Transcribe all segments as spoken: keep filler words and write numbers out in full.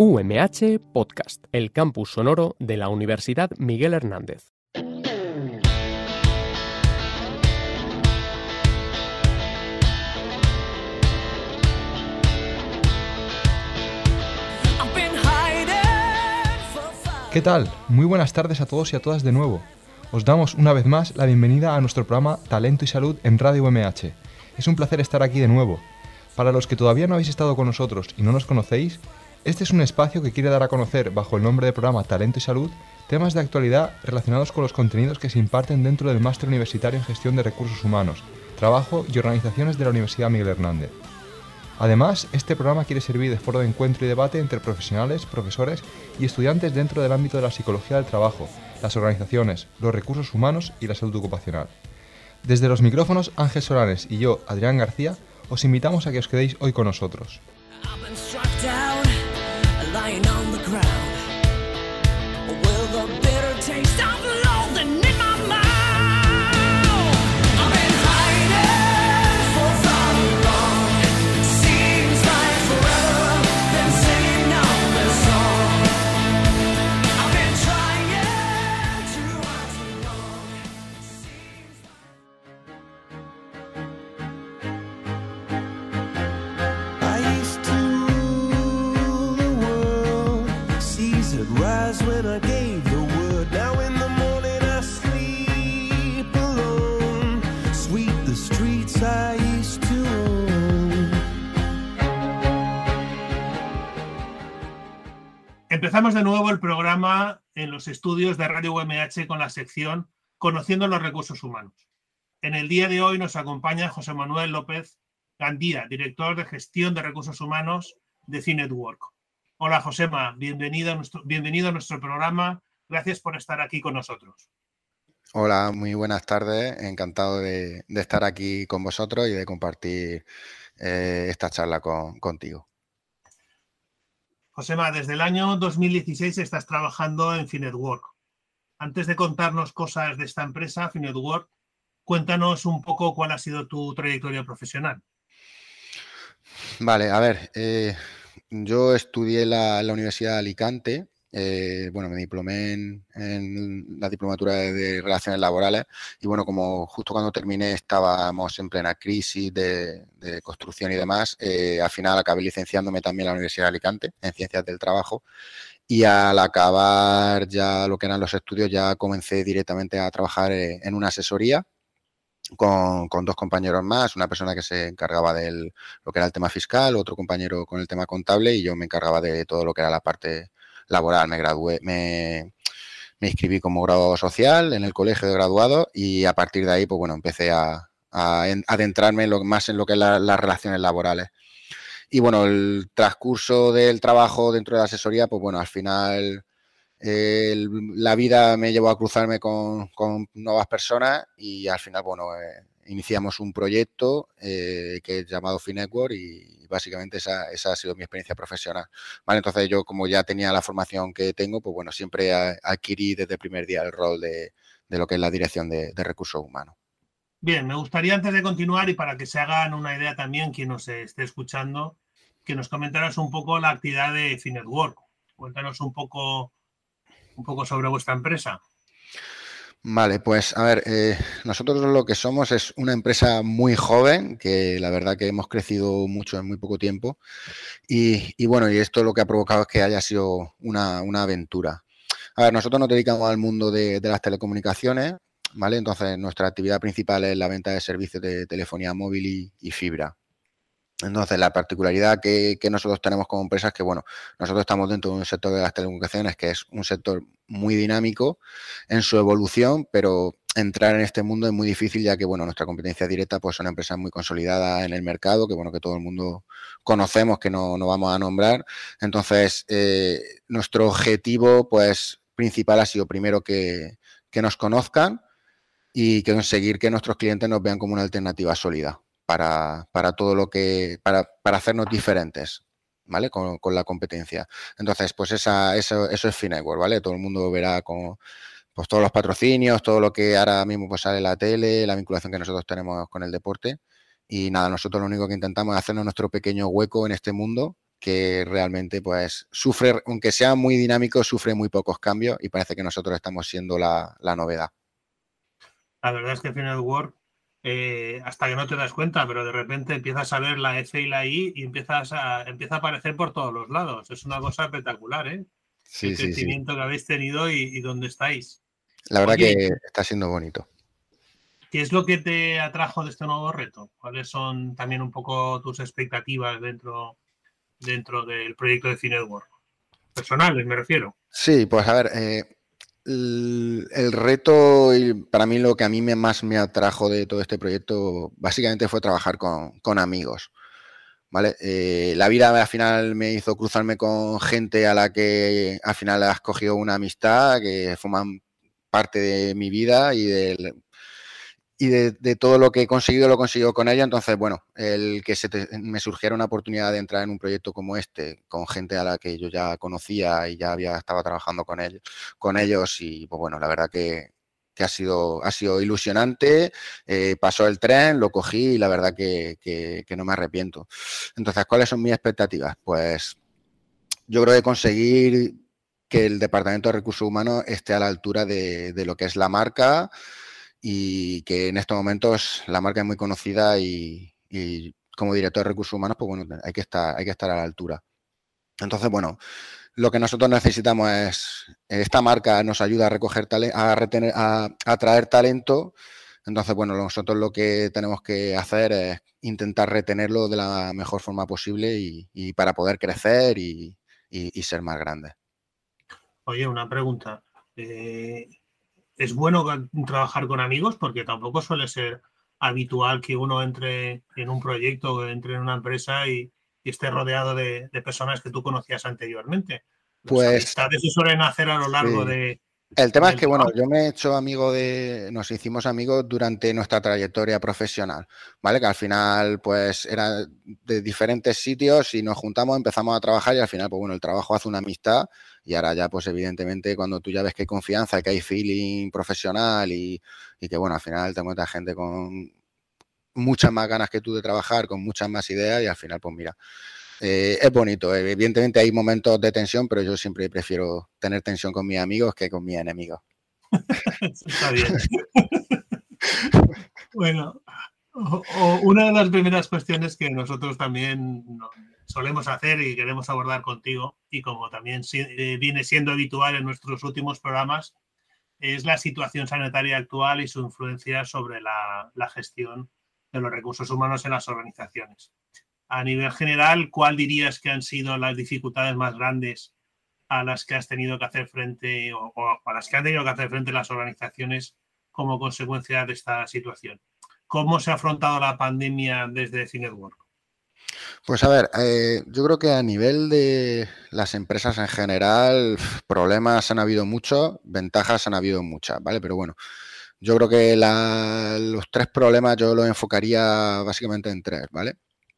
U M H Podcast, el campus sonoro de la Universidad Miguel Hernández. ¿Qué tal? Muy buenas tardes a todos y a todas de nuevo. Os damos una vez más la bienvenida a nuestro programa Talento y Salud en Radio U M H. Es un placer estar aquí de nuevo. Para los que todavía no habéis estado con nosotros y no nos conocéis, este es un espacio que quiere dar a conocer, bajo el nombre de programa Talento y Salud, temas de actualidad relacionados con los contenidos que se imparten dentro del Máster Universitario en Gestión de Recursos Humanos, Trabajo y Organizaciones de la Universidad Miguel Hernández. Además, este programa quiere servir de foro de encuentro y debate entre profesionales, profesores y estudiantes dentro del ámbito de la psicología del trabajo, las organizaciones, los recursos humanos y la salud ocupacional. Desde los micrófonos, Ángel Solanes y yo, Adrián García, os invitamos a que os quedéis hoy con nosotros. Empezamos de nuevo el programa en los estudios de Radio U M H con la sección Conociendo los Recursos Humanos. En el día de hoy nos acompaña José Manuel López Gandía, director de Gestión de Recursos Humanos de C-Network. Hola, Josema, bienvenido a nuestro, bienvenido a nuestro programa. Gracias por estar aquí con nosotros. Hola, muy buenas tardes. Encantado de, de estar aquí con vosotros y de compartir eh, esta charla con, contigo. Josema, desde el año dos mil dieciséis estás trabajando en C-Network. Antes de contarnos cosas de esta empresa, C-Network, cuéntanos un poco cuál ha sido tu trayectoria profesional. Vale, a ver, eh, yo estudié la, la Universidad de Alicante. Eh, bueno, me diplomé en, en la diplomatura de, de Relaciones Laborales y bueno, como justo cuando terminé estábamos en plena crisis de, de construcción y demás, eh, al final acabé licenciándome también en la Universidad de Alicante en Ciencias del Trabajo y al acabar ya lo que eran los estudios ya comencé directamente a trabajar en una asesoría con, con dos compañeros más, una persona que se encargaba de lo que era el tema fiscal, otro compañero con el tema contable y yo me encargaba de todo lo que era la parte laboral. Me gradué, me, me inscribí como grado social en el colegio de graduados y a partir de ahí, pues bueno, empecé a, a adentrarme en lo, más en lo que es la, las relaciones laborales. Y bueno, el transcurso del trabajo dentro de la asesoría, pues bueno, al final eh, la vida me llevó a cruzarme con, con nuevas personas y al final, bueno, eh, iniciamos un proyecto eh, que es llamado C-Network y básicamente esa, esa ha sido mi experiencia profesional. Vale, entonces yo como ya tenía la formación que tengo, pues bueno, siempre adquirí desde el primer día el rol de, de lo que es la dirección de, de recursos humanos. Bien, me gustaría antes de continuar y para que se hagan una idea también quien nos esté escuchando, que nos comentaras un poco la actividad de C-Network. Cuéntanos un poco, un poco sobre vuestra empresa. Vale, pues a ver, eh, nosotros lo que somos es una empresa muy joven, que la verdad que hemos crecido mucho en muy poco tiempo y, y bueno, y esto lo que ha provocado es que haya sido una, una aventura. A ver, nosotros nos dedicamos al mundo de, de las telecomunicaciones, ¿vale? Entonces nuestra actividad principal es la venta de servicios de telefonía móvil y, y fibra. Entonces, la particularidad que, que nosotros tenemos como empresa es que, bueno, nosotros estamos dentro de un sector de las telecomunicaciones que es un sector muy dinámico en su evolución, pero entrar en este mundo es muy difícil ya que, bueno, nuestra competencia directa pues son empresas muy consolidadas en el mercado, que, bueno, que todo el mundo conocemos, que no, no vamos a nombrar. Entonces, eh, nuestro objetivo, pues, principal ha sido primero que, que nos conozcan y que conseguir que nuestros clientes nos vean como una alternativa sólida para, para todo lo que, para, para hacernos diferentes, ¿vale? Con, con la competencia. Entonces, pues esa, eso, eso es C-Network, ¿vale? Todo el mundo verá con pues todos los patrocinios, todo lo que ahora mismo pues sale en la tele, la vinculación que nosotros tenemos con el deporte. Y nada, nosotros lo único que intentamos es hacernos nuestro pequeño hueco en este mundo que realmente pues sufre, aunque sea muy dinámico, sufre muy pocos cambios y parece que nosotros estamos siendo la, la novedad. La verdad es que Finetwork, eh, hasta que no te das cuenta, pero de repente empiezas a ver la F y la I y empiezas a, empieza a aparecer por todos los lados. Es una cosa espectacular, ¿eh? Sí, El sí, sí. crecimiento que habéis tenido y, y dónde estáis. La verdad Oye, que está siendo bonito. ¿qué es lo que te atrajo de este nuevo reto? ¿Cuáles son también un poco tus expectativas dentro, dentro del proyecto de Finetwork? Personales, me refiero. Sí, pues a ver, eh, el, el reto y para mí lo que a mí me, más me atrajo de todo este proyecto básicamente fue trabajar con, con amigos, ¿vale? Eh, la vida al final me hizo cruzarme con gente a la que al final has cogido una amistad que forman parte de mi vida y del y de, de todo lo que he conseguido, lo he conseguido con ella. Entonces, bueno, el que se te, me surgiera una oportunidad de entrar en un proyecto como este, con gente a la que yo ya conocía y ya había estado trabajando con ellos, con ellos y pues bueno, la verdad que, que ha, sido, ha sido ilusionante. Eh, pasó el tren, lo cogí y la verdad que, que, que no me arrepiento. Entonces, ¿cuáles son mis expectativas? Pues yo creo que conseguir que el Departamento de Recursos Humanos esté a la altura de, de lo que es la marca y que en estos momentos la marca es muy conocida y, y como director de recursos humanos, pues bueno, hay que estar, hay que estar a la altura. Entonces, bueno, lo que nosotros necesitamos es, esta marca nos ayuda a recoger talento, a retener, a, a atraer talento. Entonces, bueno, nosotros lo que tenemos que hacer es intentar retenerlo de la mejor forma posible y, y para poder crecer y, y, y ser más grandes. Oye, una pregunta. Eh, ¿Es bueno trabajar con amigos? Porque tampoco suele ser habitual que uno entre en un proyecto o entre en una empresa y, y esté rodeado de, de, personas que tú conocías anteriormente. Las Pues amistades se suelen hacer a lo largo sí. de, El tema es del que, bueno, trabajo. yo me he hecho amigo de, nos hicimos amigos durante nuestra trayectoria profesional, ¿vale? Que al final, pues, era de diferentes sitios y nos juntamos, empezamos a trabajar y al final, pues, bueno, el trabajo hace una amistad y ahora ya, pues, evidentemente, cuando tú ya ves que hay confianza, que hay feeling profesional y, y que, bueno, al final te encuentras gente con muchas más ganas que tú de trabajar, con muchas más ideas y al final, pues, mira, eh, es bonito. Evidentemente hay momentos de tensión, pero yo siempre prefiero tener tensión con mis amigos que con mis enemigos. Está bien. Bueno, o, o una de las primeras cuestiones que nosotros también solemos hacer y queremos abordar contigo, y como también viene siendo habitual en nuestros últimos programas, es la situación sanitaria actual y su influencia sobre la, la gestión de los recursos humanos en las organizaciones. A nivel general, ¿cuál dirías que han sido las dificultades más grandes a las que has tenido que hacer frente o, o a las que han tenido que hacer frente las organizaciones como consecuencia de esta situación? ¿Cómo se ha afrontado la pandemia desde Finetwork? Pues a ver, eh, yo creo que a nivel de las empresas en general, problemas han habido muchos, ventajas han habido muchas, ¿vale? Pero bueno, yo creo que la, los tres problemas yo los enfocaría básicamente en tres, ¿vale?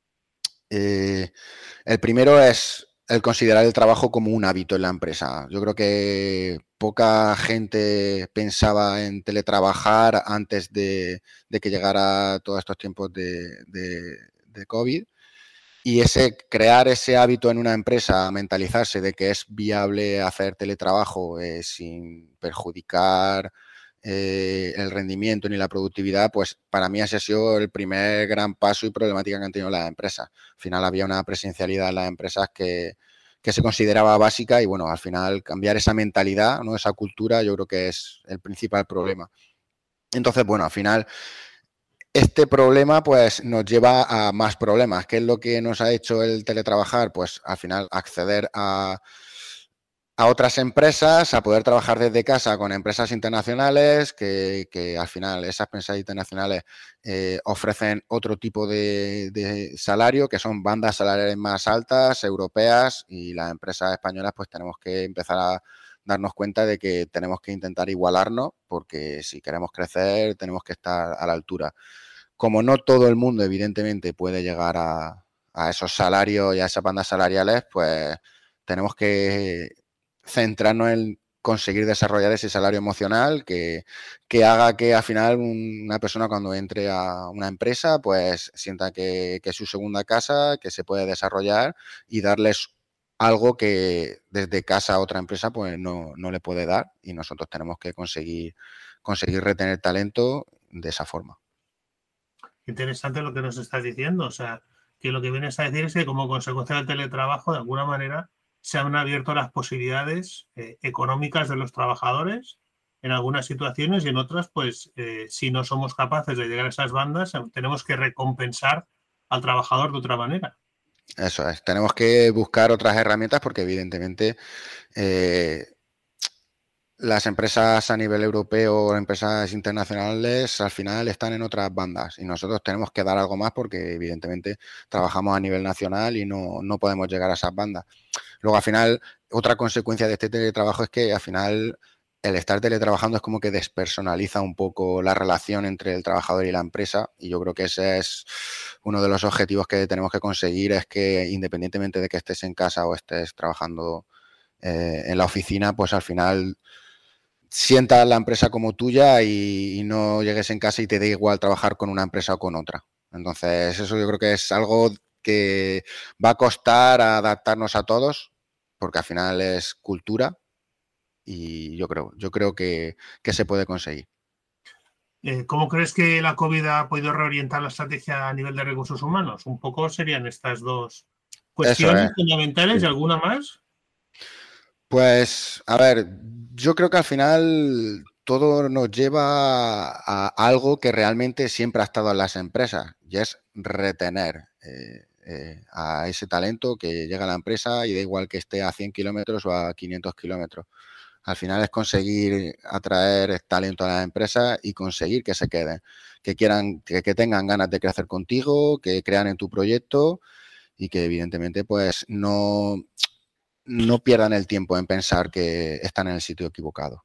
Eh, el primero es el considerar el trabajo como un hábito en la empresa. Yo creo que poca gente pensaba en teletrabajar antes de, de que llegara todos estos tiempos de, de, de COVID. Y ese crear ese hábito en una empresa, mentalizarse de que es viable hacer teletrabajo eh, sin perjudicar eh, el rendimiento ni la productividad, pues para mí ese ha sido el primer gran paso y problemática que han tenido las empresas. Al final había una presencialidad en las empresas que, que se consideraba básica y bueno, al final cambiar esa mentalidad, ¿no? Esa cultura, yo creo que es el principal problema. Entonces, bueno, al final este problema pues nos lleva a más problemas. ¿Qué es lo que nos ha hecho el teletrabajar? Pues al final acceder a, a otras empresas, a poder trabajar desde casa con empresas internacionales, que, que al final esas empresas internacionales eh, ofrecen otro tipo de, de salario, que son bandas salariales más altas, europeas, y las empresas españolas pues tenemos que empezar a darnos cuenta de que tenemos que intentar igualarnos, porque si queremos crecer tenemos que estar a la altura. Como no todo el mundo, evidentemente, puede llegar a, a esos salarios y a esas bandas salariales, pues tenemos que centrarnos en conseguir desarrollar ese salario emocional que, que haga que al final una persona cuando entre a una empresa pues sienta que, que es su segunda casa, que se puede desarrollar y darles algo que desde casa a otra empresa pues no, no le puede dar, y nosotros tenemos que conseguir, conseguir retener talento de esa forma. Interesante lo que nos estás diciendo, o sea, que lo que vienes a decir es que como consecuencia del teletrabajo, de alguna manera, se han abierto las posibilidades eh, económicas de los trabajadores en algunas situaciones, y en otras, pues, eh, si no somos capaces de llegar a esas bandas, tenemos que recompensar al trabajador de otra manera. Eso es, tenemos que buscar otras herramientas porque evidentemente eh, las empresas a nivel europeo o empresas internacionales al final están en otras bandas y nosotros tenemos que dar algo más porque evidentemente trabajamos a nivel nacional y no, no podemos llegar a esas bandas. Luego al final, otra consecuencia de este teletrabajo es que al final el estar teletrabajando es como que despersonaliza un poco la relación entre el trabajador y la empresa, y yo creo que ese es uno de los objetivos que tenemos que conseguir, es que independientemente de que estés en casa o estés trabajando eh, en la oficina, pues al final sientas la empresa como tuya y, y no llegues en casa y te dé igual trabajar con una empresa o con otra. Entonces, eso yo creo que es algo que va a costar adaptarnos a todos, porque al final es cultura y yo creo, yo creo que, que se puede conseguir. Eh, ¿Cómo crees que la COVID ha podido reorientar la estrategia a nivel de recursos humanos? Un poco serían estas dos Eso cuestiones es. fundamentales, Sí. ¿y alguna más? Pues, a ver, yo creo que al final todo nos lleva a algo que realmente siempre ha estado en las empresas, y es retener eh, eh, a ese talento que llega a la empresa, y da igual que esté a cien kilómetros o a quinientos kilómetros. Al final es conseguir atraer talento a la empresa y conseguir que se queden, que quieran, que, que tengan ganas de crecer contigo, que crean en tu proyecto y que evidentemente pues no no pierdan el tiempo en pensar que están en el sitio equivocado.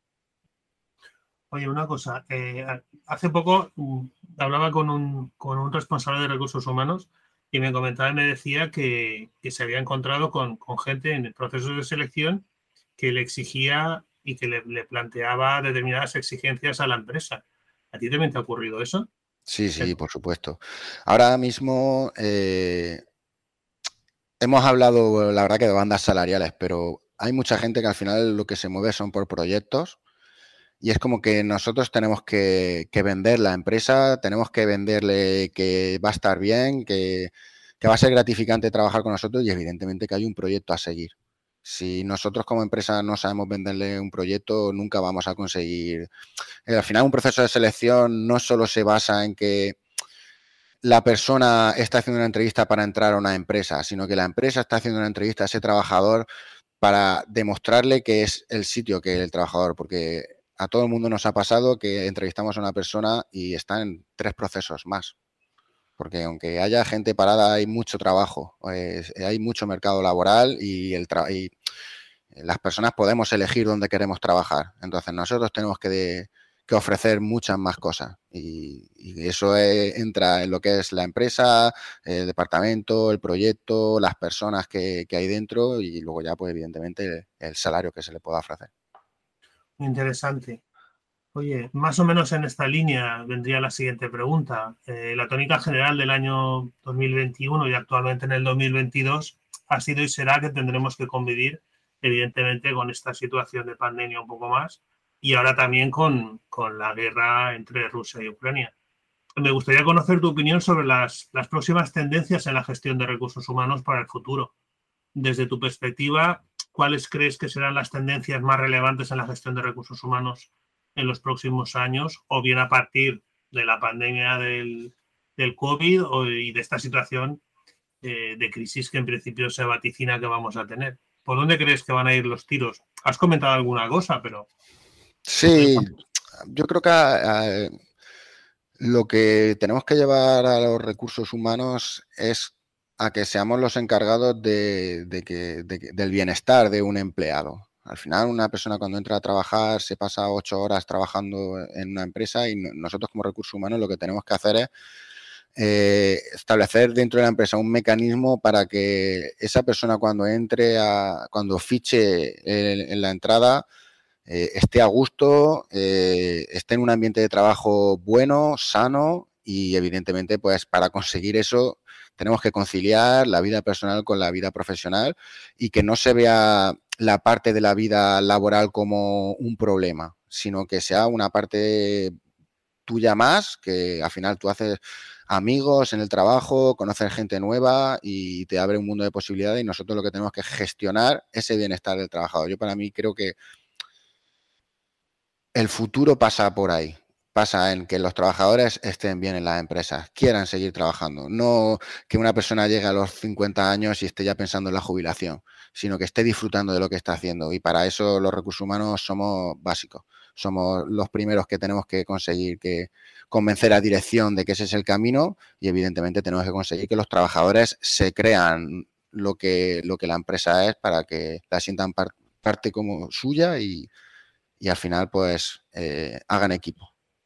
Oye, una cosa, eh, hace poco um, hablaba con un, con un responsable de recursos humanos y me comentaba y me decía que, que se había encontrado con, con gente en procesos de selección que le exigía y que le, le planteaba determinadas exigencias a la empresa. ¿A ti también te ha ocurrido eso? Sí, sí, por supuesto. Ahora mismo eh, hemos hablado, la verdad, que de bandas salariales, pero hay mucha gente que al final lo que se mueve son por proyectos, y es como que nosotros tenemos que, que vender la empresa, tenemos que venderle que va a estar bien, que, que va a ser gratificante trabajar con nosotros, y evidentemente que hay un proyecto a seguir. Si nosotros como empresa no sabemos venderle un proyecto, nunca vamos a conseguir. Eh, al final, un proceso de selección no solo se basa en que la persona está haciendo una entrevista para entrar a una empresa, sino que la empresa está haciendo una entrevista a ese trabajador para demostrarle que es el sitio que el trabajador, porque a todo el mundo nos ha pasado que entrevistamos a una persona y está en tres procesos más. Porque aunque haya gente parada, hay mucho trabajo, pues, hay mucho mercado laboral y, el tra y las personas podemos elegir dónde queremos trabajar. Entonces nosotros tenemos que, de, que ofrecer muchas más cosas, y, y eso es, entra en lo que es la empresa, el departamento, el proyecto, las personas que, que hay dentro, y luego ya pues evidentemente el, el salario que se le pueda ofrecer. Interesante. Oye, más o menos en esta línea vendría la siguiente pregunta. Eh, la tónica general del año dos mil veintiuno y actualmente en el dos mil veintidós ha sido y será que tendremos que convivir, evidentemente, con esta situación de pandemia un poco más, y ahora también con, con la guerra entre Rusia y Ucrania. Me gustaría conocer tu opinión sobre las, las próximas tendencias en la gestión de recursos humanos para el futuro. Desde tu perspectiva, ¿cuáles crees que serán las tendencias más relevantes en la gestión de recursos humanos en los próximos años, o bien a partir de la pandemia del, del COVID o, y de esta situación eh, de crisis que en principio se vaticina que vamos a tener? ¿Por dónde crees que van a ir los tiros? Has comentado alguna cosa, pero... Sí, yo creo que a, a, lo que tenemos que llevar a los recursos humanos es a que seamos los encargados de, de que, de, del bienestar de un empleado. Al final, una persona cuando entra a trabajar se pasa ocho horas trabajando en una empresa, y nosotros como recursos humanos lo que tenemos que hacer es eh, establecer dentro de la empresa un mecanismo para que esa persona cuando entre, a, cuando fiche en, en la entrada, eh, esté a gusto, eh, esté en un ambiente de trabajo bueno, sano y evidentemente pues para conseguir eso tenemos que conciliar la vida personal con la vida profesional y que no se vea la parte de la vida laboral como un problema, sino que sea una parte tuya más, que al final tú haces amigos en el trabajo, conoces gente nueva y te abre un mundo de posibilidades y nosotros lo que tenemos que gestionar ese bienestar del trabajador. Yo para mí creo que el futuro pasa por ahí, pasa en que los trabajadores estén bien en las empresas, quieran seguir trabajando, no que una persona llegue a los cincuenta años y esté ya pensando en la jubilación, sino que esté disfrutando de lo que está haciendo y para eso los recursos humanos somos básicos, somos los primeros que tenemos que conseguir que convencer a dirección de que ese es el camino y evidentemente tenemos que conseguir que los trabajadores se crean lo que, lo que la empresa es para que la sientan par- parte como suya y y al final pues eh, hagan equipo.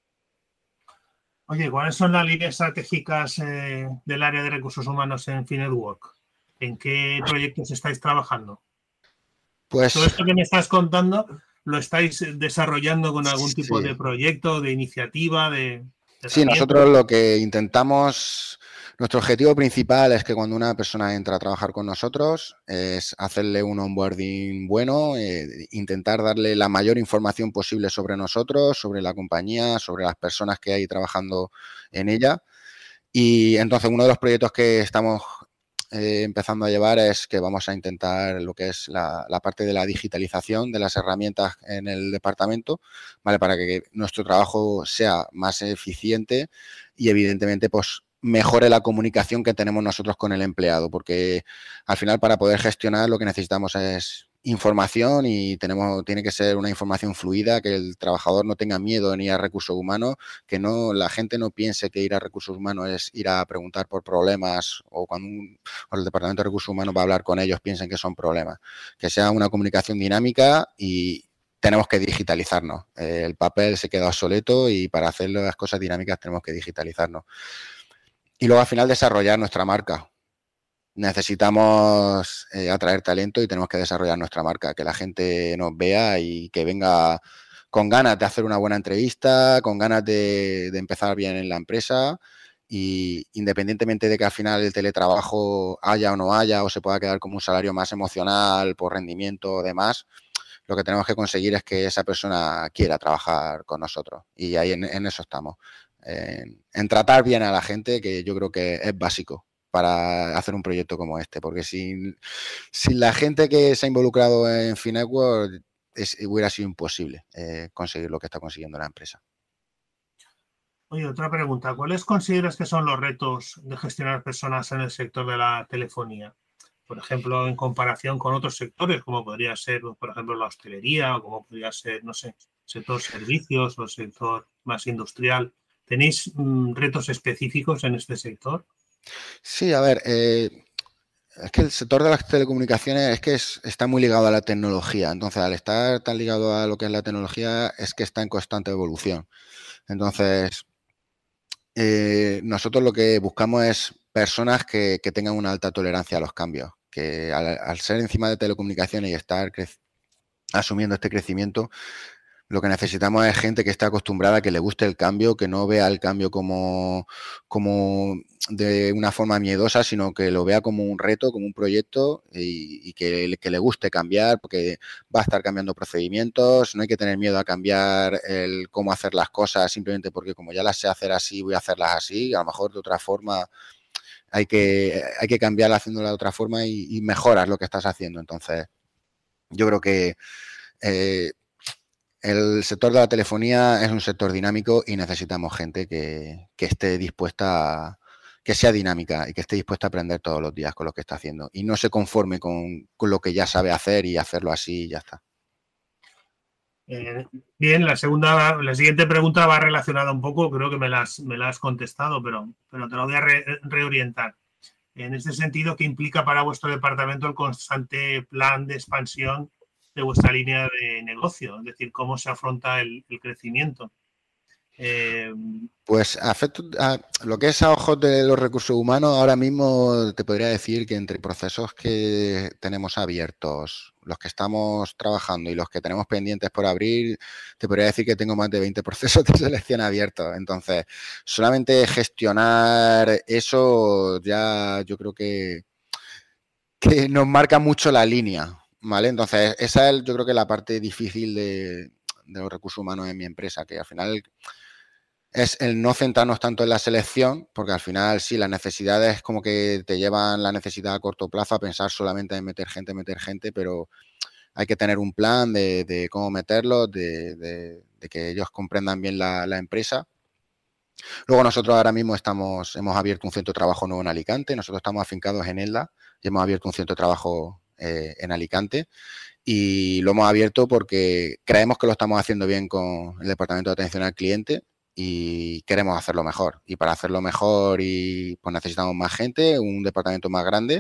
Oye, ¿cuáles son las líneas estratégicas eh, del área de recursos humanos en Finetwork? ¿En qué proyectos estáis trabajando? Pues Todo esto que me estás contando, ¿lo estáis desarrollando con algún tipo sí, de proyecto, de iniciativa, de sí, herramienta? nosotros lo que intentamos, nuestro objetivo principal es que cuando una persona entra a trabajar con nosotros es hacerle un onboarding bueno, eh, intentar darle la mayor información posible sobre nosotros, sobre la compañía, sobre las personas que hay trabajando en ella. Y entonces uno de los proyectos que estamos eh, empezando a llevar es que vamos a intentar lo que es la, la parte de la digitalización de las herramientas en el departamento, ¿vale? Para que nuestro trabajo sea más eficiente y evidentemente pues mejore la comunicación que tenemos nosotros con el empleado, porque al final para poder gestionar lo que necesitamos es información y tenemos tiene que ser una información fluida, que el trabajador no tenga miedo ni a recursos humanos, que no la gente no piense que ir a recursos humanos es ir a preguntar por problemas o cuando un, o el departamento de recursos humanos va a hablar con ellos piensen que son problemas, que sea una comunicación dinámica y tenemos que digitalizarnos. Eh, el papel se queda obsoleto y para hacer las cosas dinámicas tenemos que digitalizarnos. Y luego al final desarrollar nuestra marca. Necesitamos eh, atraer talento y tenemos que desarrollar nuestra marca, que la gente nos vea y que venga con ganas de hacer una buena entrevista, con ganas de, de empezar bien en la empresa y independientemente de que al final el teletrabajo haya o no haya o se pueda quedar como un salario más emocional por rendimiento o demás, lo que tenemos que conseguir es que esa persona quiera trabajar con nosotros y ahí en, en eso estamos, en, en tratar bien a la gente, que yo creo que es básico para hacer un proyecto como este, porque sin, sin la gente que se ha involucrado en Finetwork es, hubiera sido imposible eh, conseguir lo que está consiguiendo la empresa. Oye, otra pregunta. ¿Cuáles consideras que son los retos de gestionar personas en el sector de la telefonía? Por ejemplo, en comparación con otros sectores, como podría ser, por ejemplo, la hostelería o como podría ser, no sé, sector servicios o sector más industrial. ¿Tenéis mm, retos específicos en este sector? Sí, a ver, eh, es que el sector de las telecomunicaciones es que es, está muy ligado a la tecnología. Entonces, al estar tan ligado a lo que es la tecnología, es que está en constante evolución. Entonces, eh, nosotros lo que buscamos es personas que, que tengan una alta tolerancia a los cambios, que al, al ser encima de telecomunicaciones y estar asumiendo este crecimiento, lo que necesitamos es gente que esté acostumbrada, que le guste el cambio, que no vea el cambio como, como de una forma miedosa, sino que lo vea como un reto, como un proyecto y, y que, que le guste cambiar, porque va a estar cambiando procedimientos, no hay que tener miedo a cambiar el cómo hacer las cosas, simplemente porque como ya las sé hacer así, voy a hacerlas así, a lo mejor de otra forma hay que, hay que cambiarla haciéndola de otra forma y, y mejoras lo que estás haciendo. Entonces, yo creo que eh, el sector de la telefonía es un sector dinámico y necesitamos gente que, que esté dispuesta a, que sea dinámica y que esté dispuesta a aprender todos los días con lo que está haciendo y no se conforme con, con lo que ya sabe hacer y hacerlo así y ya está. Eh, bien, la segunda, la siguiente pregunta va relacionada un poco, creo que me la has, me la has contestado, pero, pero te la voy a re, reorientar. En este sentido, ¿qué implica para vuestro departamento el constante plan de expansión de vuestra línea de negocio? Es decir, ¿cómo se afronta el, el crecimiento? Eh, Pues a, efecto- a lo que es a ojos de los recursos humanos, ahora mismo te podría decir que entre procesos que tenemos abiertos, los que estamos trabajando y los que tenemos pendientes por abrir, te podría decir que tengo más de veinte procesos de selección abiertos. Entonces, solamente gestionar eso ya yo creo que, que nos marca mucho la línea, ¿vale? Entonces, esa es yo creo que la parte difícil de, de los recursos humanos en mi empresa, que al final es el no centrarnos tanto en la selección, porque al final sí, las necesidades como que te llevan la necesidad a corto plazo a pensar solamente en meter gente, meter gente, pero hay que tener un plan de, de cómo meterlos, de, de, de, que ellos comprendan bien la, la empresa. Luego nosotros ahora mismo estamos, hemos abierto un centro de trabajo nuevo en Alicante, nosotros estamos afincados en Elda y hemos abierto un centro de trabajo eh, en Alicante. Y lo hemos abierto porque creemos que lo estamos haciendo bien con el Departamento de Atención al Cliente y queremos hacerlo mejor. Y para hacerlo mejor y pues necesitamos más gente, un departamento más grande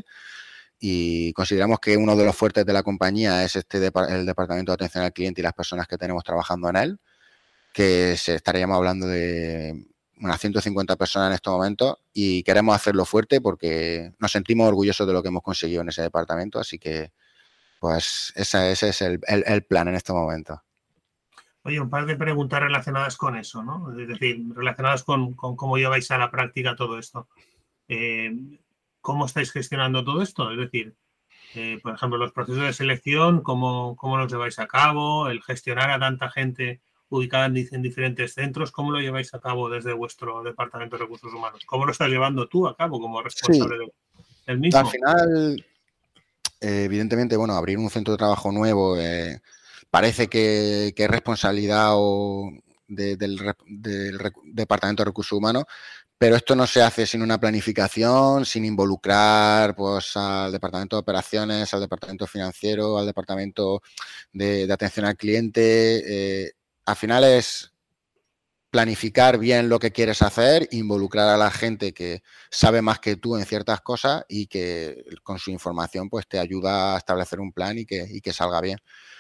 y consideramos que uno de los fuertes de la compañía es este el Departamento de Atención al Cliente y las personas que tenemos trabajando en él, que se estaríamos hablando de unas ciento cincuenta personas en estos momentos y queremos hacerlo fuerte porque nos sentimos orgullosos de lo que hemos conseguido en ese departamento, así que pues ese, ese es el, el, el plan en este momento. Oye, un par de preguntas relacionadas con eso, ¿no? Es decir, relacionadas con, con cómo lleváis a la práctica todo esto. Eh, ¿Cómo estáis gestionando todo esto? Es decir, eh, por ejemplo, los procesos de selección, ¿cómo, cómo los lleváis a cabo? El gestionar a tanta gente ubicada en, en diferentes centros, ¿cómo lo lleváis a cabo desde vuestro Departamento de Recursos Humanos? ¿Cómo lo estás llevando tú a cabo como Sí, responsable de, del al mismo? final, eh, evidentemente, bueno, abrir un centro de trabajo nuevo eh, parece que, que es responsabilidad o de, del, del Departamento de Recursos Humanos, pero esto no se hace sin una planificación, sin involucrar pues, al Departamento de Operaciones, al Departamento Financiero, al Departamento de, de Atención al Cliente. Eh, al final es planificar bien lo que quieres hacer, involucrar a la gente que sabe más que tú en ciertas cosas y que con su información pues te ayuda a establecer un plan y que, y que salga bien.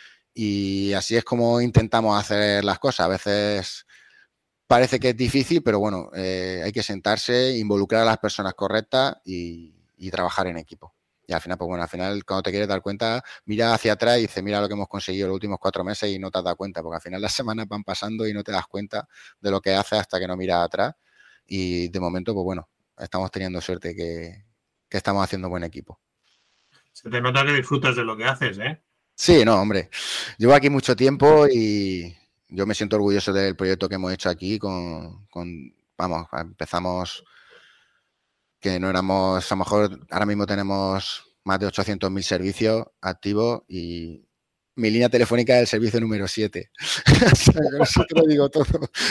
Y así es como intentamos hacer las cosas. A veces parece que es difícil, pero bueno, eh, hay que sentarse, involucrar a las personas correctas y, y trabajar en equipo. Y al final, pues bueno, al final cuando te quieres dar cuenta, mira hacia atrás y dices, mira lo que hemos conseguido los últimos cuatro meses y no te has dado cuenta, porque al final las semanas van pasando y no te das cuenta de lo que haces hasta que no miras atrás. Y de momento, pues bueno, estamos teniendo suerte que, que estamos haciendo buen equipo. Se te nota que disfrutas de lo que haces, ¿eh? Sí, no, hombre. Llevo aquí mucho tiempo y yo me siento orgulloso del proyecto que hemos hecho aquí con, con vamos, empezamos que no éramos, a lo mejor ahora mismo tenemos más de ochocientos mil servicios activos y mi línea telefónica es el servicio número siete. O sea, con eso te lo digo todo.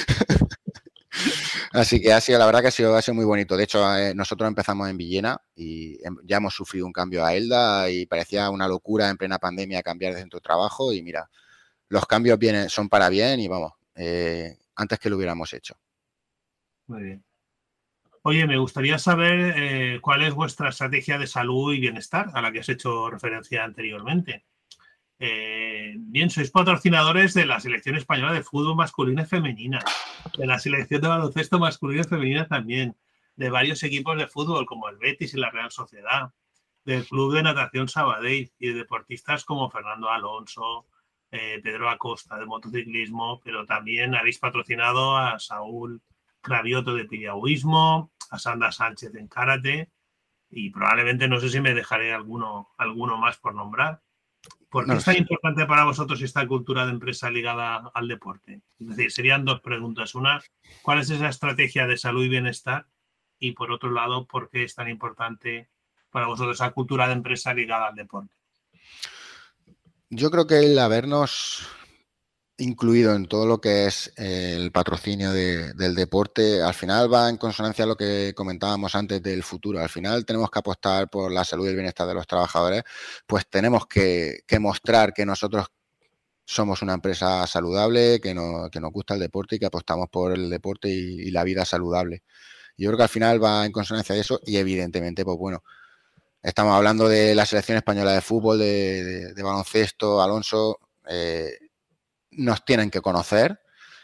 Así que ha sido, la verdad que ha sido, ha sido muy bonito. De hecho, eh, nosotros empezamos en Villena y eh, ya hemos sufrido un cambio a Elda y parecía una locura en plena pandemia cambiar de centro de trabajo y mira, los cambios vienen, son para bien y vamos, eh, antes que lo hubiéramos hecho. Muy bien. Oye, me gustaría saber eh, cuál es vuestra estrategia de salud y bienestar a la que has hecho referencia anteriormente. Eh, bien, sois patrocinadores de la selección española de fútbol masculina y femenina, de la selección de baloncesto masculina y femenina también, de varios equipos de fútbol como el Betis y la Real Sociedad, del Club de Natación Sabadell y de deportistas como Fernando Alonso, eh, Pedro Acosta de motociclismo, pero también habéis patrocinado a Saúl Cravioto de piragüismo, a Sandra Sánchez en karate y probablemente no sé si me dejaré alguno, alguno más por nombrar. ¿Por qué No es tan sé. importante para vosotros esta cultura de empresa ligada al deporte? Es decir, serían dos preguntas. Una, ¿cuál es esa estrategia de salud y bienestar? Y por otro lado, ¿por qué es tan importante para vosotros esa cultura de empresa ligada al deporte? Yo creo que el habernos incluido en todo lo que es el patrocinio de, del deporte, al final va en consonancia a lo que comentábamos antes del futuro. Al final tenemos que apostar por la salud y el bienestar de los trabajadores, pues tenemos que, que mostrar que nosotros somos una empresa saludable, que, no, que nos gusta el deporte y que apostamos por el deporte y, y la vida saludable. Yo creo que al final va en consonancia de eso y evidentemente, pues bueno, estamos hablando de la selección española de fútbol, de, de, de baloncesto, Alonso, eh, nos tienen que conocer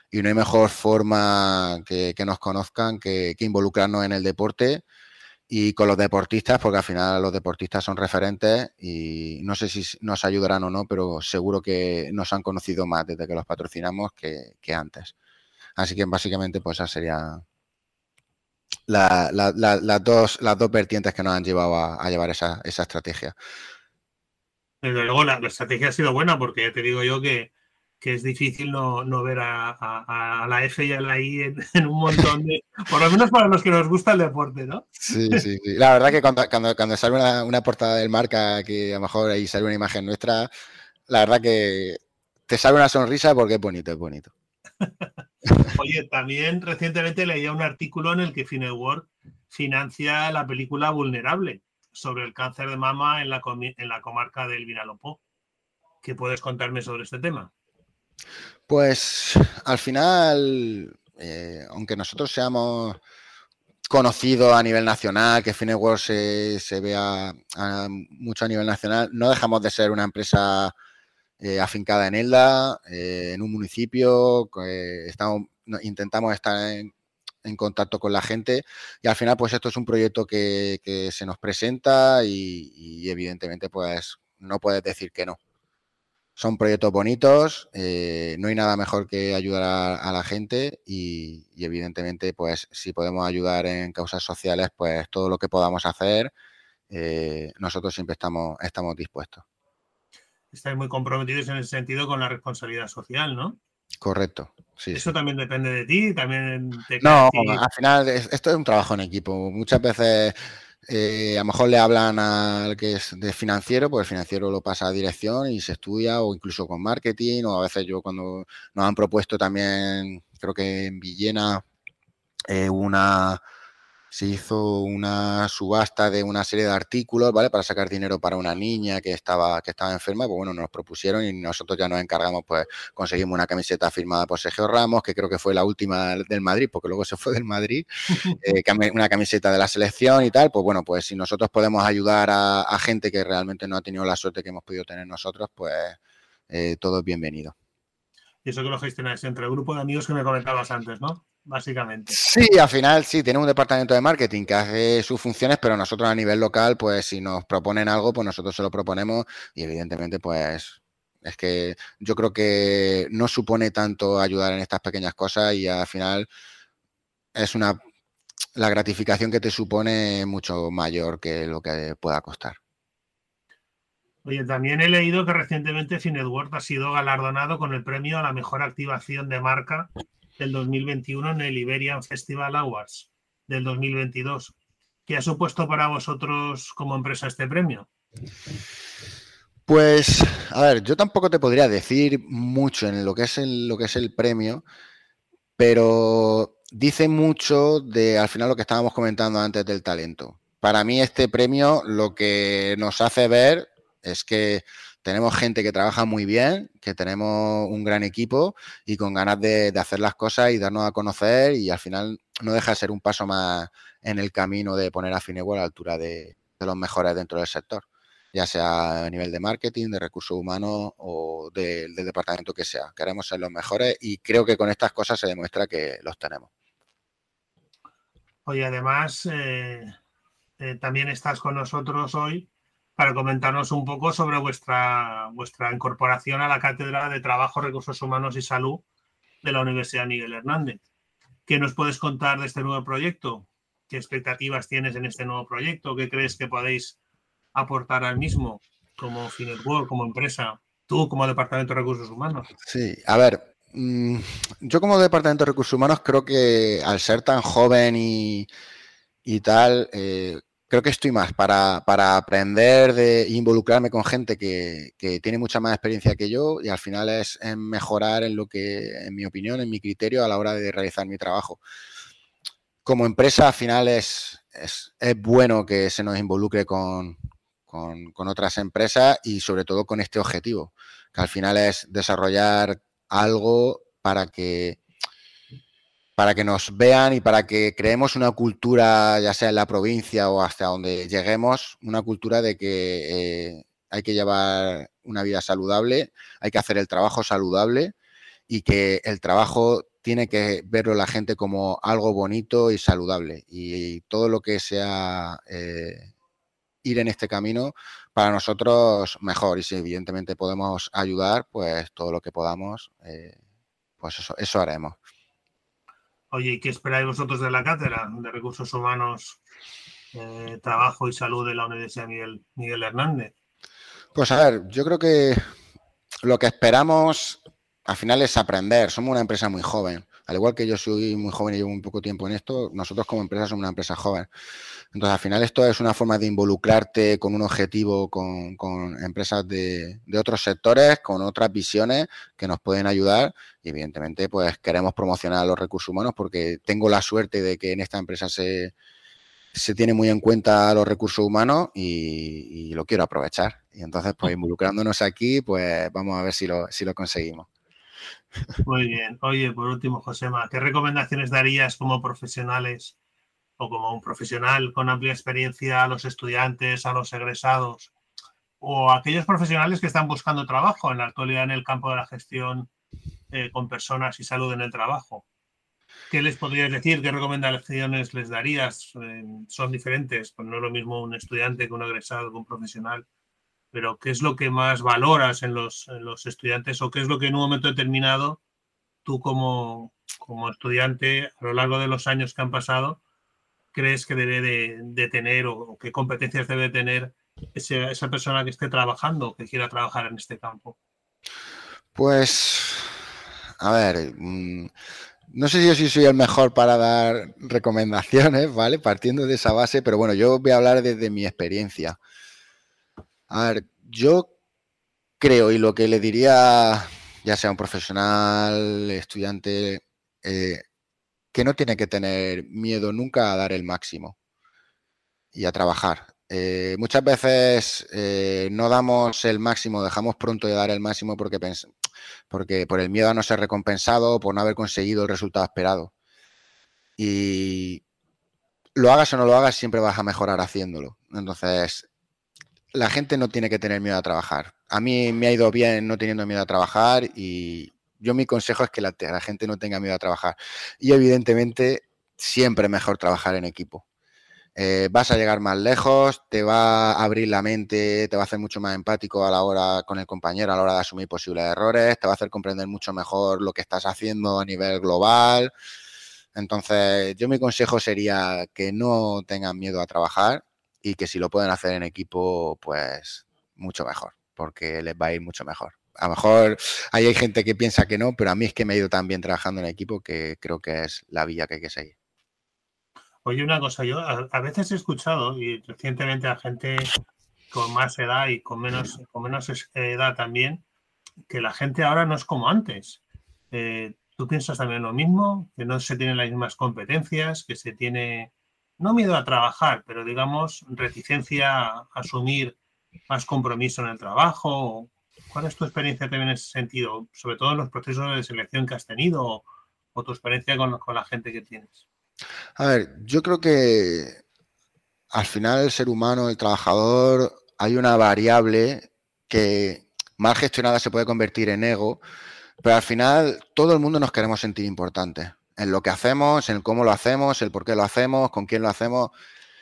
y no hay mejor forma que, que nos conozcan que, que involucrarnos en el deporte y con los deportistas, porque al final los deportistas son referentes y no sé si nos ayudarán o no, pero seguro que nos han conocido más desde que los patrocinamos que, que antes. Así que básicamente pues esa sería la, la, la, las, dos, las dos vertientes que nos han llevado a, a llevar esa, esa estrategia. Desde luego la, la estrategia ha sido buena, porque ya te digo yo que, que es difícil no, no ver a, a, a la F y a la I en, en un montón de... Por lo menos para los que nos gusta el deporte, ¿no? Sí, sí, sí. La verdad que cuando, cuando, cuando sale una, una portada del marca, que a lo mejor ahí sale una imagen nuestra, la verdad que te sale una sonrisa porque es bonito, es bonito. Oye, también recientemente leía un artículo en el que Finetwork financia la película Vulnerable sobre el cáncer de mama en la, en la comarca del Vinalopó. ¿Qué puedes contarme sobre este tema? Pues al final, eh, aunque nosotros seamos conocidos a nivel nacional, que Finetwork se, se vea a, mucho a nivel nacional, no dejamos de ser una empresa eh, afincada en Elda, eh, en un municipio, eh, estamos, intentamos estar en, en contacto con la gente y al final pues esto es un proyecto que, que se nos presenta y, y evidentemente pues no puedes decir que no. Son proyectos bonitos, eh, no hay nada mejor que ayudar a, a la gente y, y evidentemente pues si podemos ayudar en causas sociales pues todo lo que podamos hacer, eh, nosotros siempre estamos, estamos dispuestos. Estáis muy comprometidos en ese sentido con la responsabilidad social, ¿no? Correcto, sí. Eso sí. también depende de ti, también te No, ti... al final es, esto es un trabajo en equipo. Muchas veces eh, a lo mejor le hablan al que es de financiero, pues el financiero lo pasa a dirección y se estudia, o incluso con marketing, o a veces yo cuando nos han propuesto también, creo que en Villena, eh, una... se hizo una subasta de una serie de artículos, ¿vale? Para sacar dinero para una niña que estaba, que estaba enferma, pues bueno, nos propusieron y nosotros ya nos encargamos, pues conseguimos una camiseta firmada por Sergio Ramos, que creo que fue la última del Madrid, porque luego se fue del Madrid, eh, una camiseta de la selección y tal, pues bueno, pues si nosotros podemos ayudar a, a gente que realmente no ha tenido la suerte que hemos podido tener nosotros, pues eh, todo es bienvenido. Y eso que lo gestionáis entre el grupo de amigos que me comentabas antes, ¿no? Básicamente. Sí, al final sí, tiene un departamento de marketing que hace sus funciones, pero nosotros a nivel local, pues si nos proponen algo, pues nosotros se lo proponemos y evidentemente pues es que yo creo que no supone tanto ayudar en estas pequeñas cosas y al final es una, la gratificación que te supone mucho mayor que lo que pueda costar. Oye, también he leído que recientemente Finetwork ha sido galardonado con el premio a la mejor activación de marca del dos mil veintiuno en el Iberian Festival Awards del dos mil veintidós. ¿Qué ha supuesto para vosotros como empresa este premio? Pues, a ver, yo tampoco te podría decir mucho en lo que es el, lo que es el premio, pero dice mucho de al final lo que estábamos comentando antes del talento. Para mí este premio lo que nos hace ver es que tenemos gente que trabaja muy bien, que tenemos un gran equipo y con ganas de, de hacer las cosas y darnos a conocer y al final no deja de ser un paso más en el camino de poner a Finetwork a la altura de, de los mejores dentro del sector, ya sea a nivel de marketing, de recursos humanos o de, del departamento que sea. Queremos ser los mejores y creo que con estas cosas se demuestra que los tenemos. Oye, además, eh, eh, también estás con nosotros hoy para comentarnos un poco sobre vuestra, vuestra incorporación a la Cátedra de Trabajo, Recursos Humanos y Salud de la Universidad Miguel Hernández. ¿Qué nos puedes contar de este nuevo proyecto? ¿Qué expectativas tienes en este nuevo proyecto? ¿Qué crees que podéis aportar al mismo como Finetwork, como empresa, tú como Departamento de Recursos Humanos? Sí, a ver, mmm, yo como Departamento de Recursos Humanos creo que al ser tan joven y, y tal, eh, creo que estoy más para, para aprender de involucrarme con gente que, que tiene mucha más experiencia que yo y al final es en mejorar en lo que, en mi opinión, en mi criterio a la hora de realizar mi trabajo. Como empresa, al final es, es, es bueno que se nos involucre con, con, con otras empresas y sobre todo con este objetivo, que al final es desarrollar algo para que para que nos vean y para que creemos una cultura, ya sea en la provincia o hasta donde lleguemos, una cultura de que eh, hay que llevar una vida saludable, hay que hacer el trabajo saludable y que el trabajo tiene que verlo la gente como algo bonito y saludable. Y, y todo lo que sea eh, ir en este camino, para nosotros mejor. Y si evidentemente podemos ayudar, pues todo lo que podamos, eh, pues eso, eso haremos. Oye, ¿y qué esperáis vosotros de la cátedra de Recursos Humanos, eh, Trabajo y Salud de la Universidad Miguel, Miguel Hernández? Pues a ver, yo creo que lo que esperamos al final es aprender. Somos una empresa muy joven. Al igual que yo soy muy joven y llevo muy poco tiempo en esto, nosotros como empresa somos una empresa joven. Entonces, al final esto es una forma de involucrarte con un objetivo, con, con empresas de, de otros sectores, con otras visiones que nos pueden ayudar. Y evidentemente, pues queremos promocionar los recursos humanos porque tengo la suerte de que en esta empresa se, se tiene muy en cuenta los recursos humanos y, y lo quiero aprovechar. Y entonces, pues involucrándonos aquí, pues vamos a ver si lo, si lo conseguimos. Muy bien. Oye, por último, Josema, ¿qué recomendaciones darías como profesionales o como un profesional con amplia experiencia a los estudiantes, a los egresados o a aquellos profesionales que están buscando trabajo en la actualidad en el campo de la gestión eh, con personas y salud en el trabajo? ¿Qué les podrías decir? ¿Qué recomendaciones les darías? Eh, son diferentes, pues no es lo mismo un estudiante que un egresado, que un profesional, pero ¿qué es lo que más valoras en los, en los estudiantes o qué es lo que en un momento determinado tú como, como estudiante a lo largo de los años que han pasado crees que debe de, de tener o, o qué competencias debe tener ese, esa persona que esté trabajando o que quiera trabajar en este campo? Pues, a ver, mmm, no sé si yo sí soy el mejor para dar recomendaciones, ¿vale? Partiendo de esa base, pero bueno, yo voy a hablar desde mi experiencia. A ver, yo creo, y lo que le diría, ya sea un profesional, estudiante, eh, que no tiene que tener miedo nunca a dar el máximo y a trabajar. Eh, muchas veces eh, no damos el máximo, dejamos pronto de dar el máximo porque, pens- porque por el miedo a no ser recompensado, por no haber conseguido el resultado esperado. Y lo hagas o no lo hagas, siempre vas a mejorar haciéndolo. Entonces, la gente no tiene que tener miedo a trabajar. A mí me ha ido bien no teniendo miedo a trabajar y yo mi consejo es que la, la gente no tenga miedo a trabajar. Y evidentemente, siempre es mejor trabajar en equipo. Eh, vas a llegar más lejos, te va a abrir la mente, te va a hacer mucho más empático a la hora con el compañero, a la hora de asumir posibles errores, te va a hacer comprender mucho mejor lo que estás haciendo a nivel global. Entonces, yo mi consejo sería que no tengan miedo a trabajar y que si lo pueden hacer en equipo, pues mucho mejor, porque les va a ir mucho mejor. A lo mejor ahí hay gente que piensa que no, pero a mí es que me ha ido tan bien trabajando en equipo que creo que es la vía que hay que seguir. Oye, una cosa, yo a, a veces he escuchado y recientemente a gente con más edad y con menos, con menos edad también, que la gente ahora no es como antes. Eh, ¿Tú piensas también lo mismo? Que no se tienen las mismas competencias, que se tiene, no miedo a trabajar, pero digamos reticencia a asumir más compromiso en el trabajo. ¿Cuál es tu experiencia también en ese sentido? Sobre todo en los procesos de selección que has tenido o, o tu experiencia con, con la gente que tienes. A ver, yo creo que al final el ser humano, el trabajador, hay una variable que mal gestionada se puede convertir en ego, pero al final todo el mundo nos queremos sentir importantes en lo que hacemos, en cómo lo hacemos, el por qué lo hacemos, con quién lo hacemos.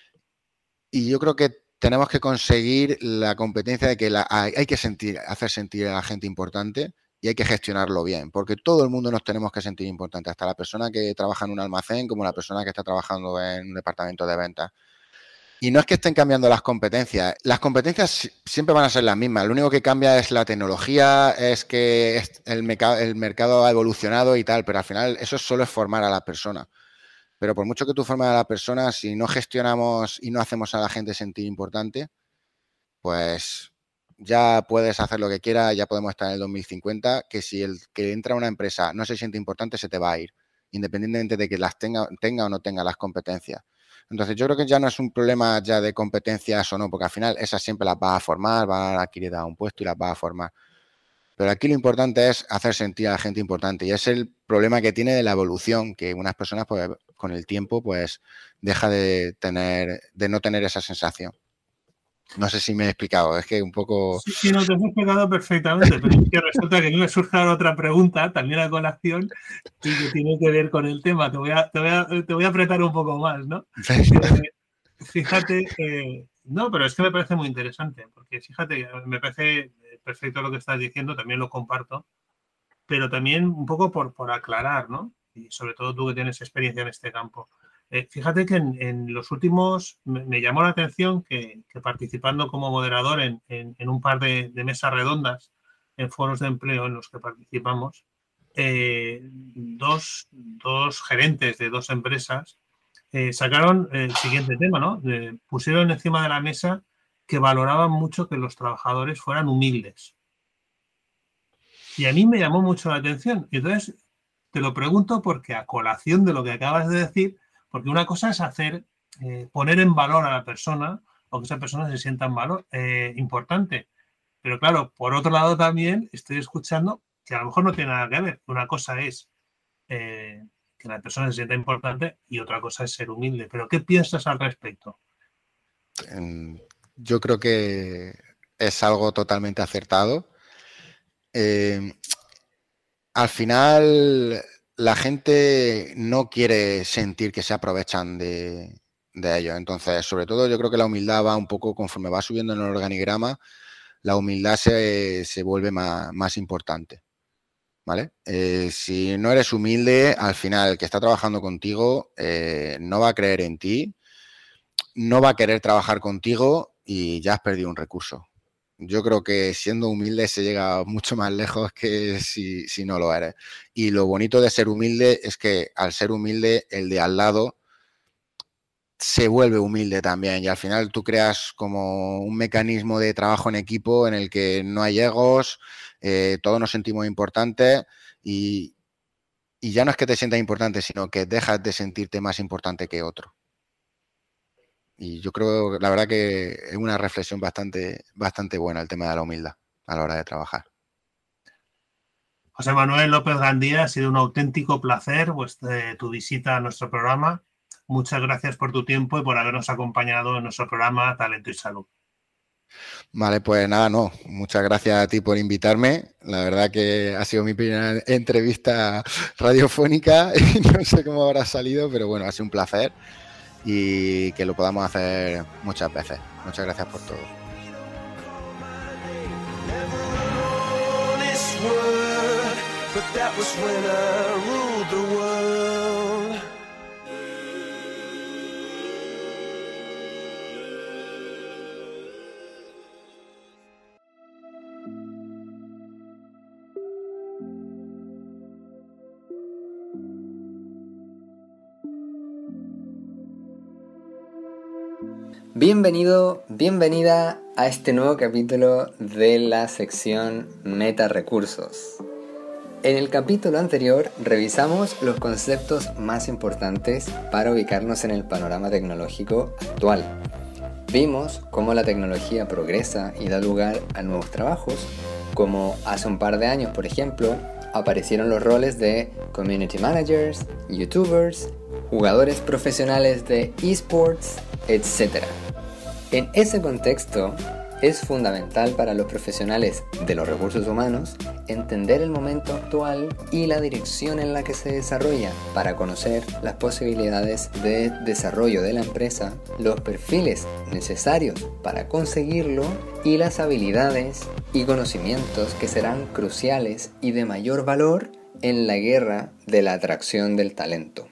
Y yo creo que tenemos que conseguir la competencia de que la, hay, hay que sentir, hacer sentir a la gente importante y hay que gestionarlo bien, porque todo el mundo nos tenemos que sentir importantes, hasta la persona que trabaja en un almacén como la persona que está trabajando en un departamento de ventas. Y no es que estén cambiando las competencias, las competencias siempre van a ser las mismas, lo único que cambia es la tecnología, es que el mercado, el mercado ha evolucionado y tal, pero al final eso solo es formar a las personas. Pero por mucho que tú formes a la persona, si no gestionamos y no hacemos a la gente sentir importante, pues ya puedes hacer lo que quieras, ya podemos estar en el dos mil cincuenta, que si el que entra a una empresa no se siente importante, se te va a ir, independientemente de que las tenga, tenga o no tenga las competencias. Entonces yo creo que ya no es un problema ya de competencias o no, porque al final esas siempre las vas a formar, vas a adquirir a un puesto y las vas a formar. Pero aquí lo importante es hacer sentir a la gente importante y es el problema que tiene de la evolución, que unas personas pues, con el tiempo pues deja de tener, de no tener esa sensación. No sé si me he explicado, es que un poco... Sí, sí, no, te has explicado perfectamente, pero es que resulta que a mí me surge ahora otra pregunta, también a colación, y que tiene que ver con el tema. Te voy a, te voy a, te voy a apretar un poco más, ¿no? Eh, fíjate, eh, no, pero es que me parece muy interesante, porque fíjate, me parece perfecto lo que estás diciendo, también lo comparto, pero también un poco por, por aclarar, ¿no? Y sobre todo tú que tienes experiencia en este campo. Eh, fíjate que en, en, los últimos me, me llamó la atención que, que participando como moderador en, en, en un par de, de mesas redondas en foros de empleo en los que participamos, eh, dos, dos gerentes de dos empresas eh, sacaron el siguiente tema, ¿no? De, pusieron encima de la mesa que valoraban mucho que los trabajadores fueran humildes. Y a mí me llamó mucho la atención. Y entonces te lo pregunto porque a colación de lo que acabas de decir, porque una cosa es hacer, eh, poner en valor a la persona o que esa persona se sienta en valor, eh, importante. Pero claro, por otro lado también estoy escuchando que a lo mejor no tiene nada que ver. Una cosa es eh, que la persona se sienta importante y otra cosa es ser humilde. ¿Pero qué piensas al respecto? Yo creo que es algo totalmente acertado. Eh, al final, la gente no quiere sentir que se aprovechan de, de ellos. Entonces, sobre todo, yo creo que la humildad va un poco conforme va subiendo en el organigrama, la humildad se, se vuelve más, más importante. ¿Vale? Eh, si no eres humilde, al final el que está trabajando contigo eh, no va a creer en ti, no va a querer trabajar contigo y ya has perdido un recurso. Yo creo que siendo humilde se llega mucho más lejos que si, si no lo eres. Y lo bonito de ser humilde es que al ser humilde, el de al lado se vuelve humilde también y al final tú creas como un mecanismo de trabajo en equipo en el que no hay egos, eh, todos nos sentimos importantes y, y ya no es que te sientas importante, sino que dejas de sentirte más importante que otro. Y yo creo, la verdad que es una reflexión bastante, bastante buena el tema de la humildad a la hora de trabajar. José Manuel López Gandía, ha sido un auténtico placer pues, eh, tu visita a nuestro programa. Muchas gracias por tu tiempo y por habernos acompañado en nuestro programa Talento y Salud. Vale, pues nada, no. Muchas gracias a ti por invitarme. La verdad que ha sido mi primera entrevista radiofónica y no sé cómo habrá salido, pero bueno, ha sido un placer y que lo podamos hacer muchas veces. Muchas gracias por todo. Bienvenido, bienvenida a este nuevo capítulo de la sección Meta Recursos. En el capítulo anterior revisamos los conceptos más importantes para ubicarnos en el panorama tecnológico actual. Vimos cómo la tecnología progresa y da lugar a nuevos trabajos, como hace un par de años, por ejemplo, aparecieron los roles de community managers, youtubers, jugadores profesionales de esports, etcétera. En ese contexto, es fundamental para los profesionales de los recursos humanos entender el momento actual y la dirección en la que se desarrolla para conocer las posibilidades de desarrollo de la empresa, los perfiles necesarios para conseguirlo y las habilidades y conocimientos que serán cruciales y de mayor valor en la guerra de la atracción del talento.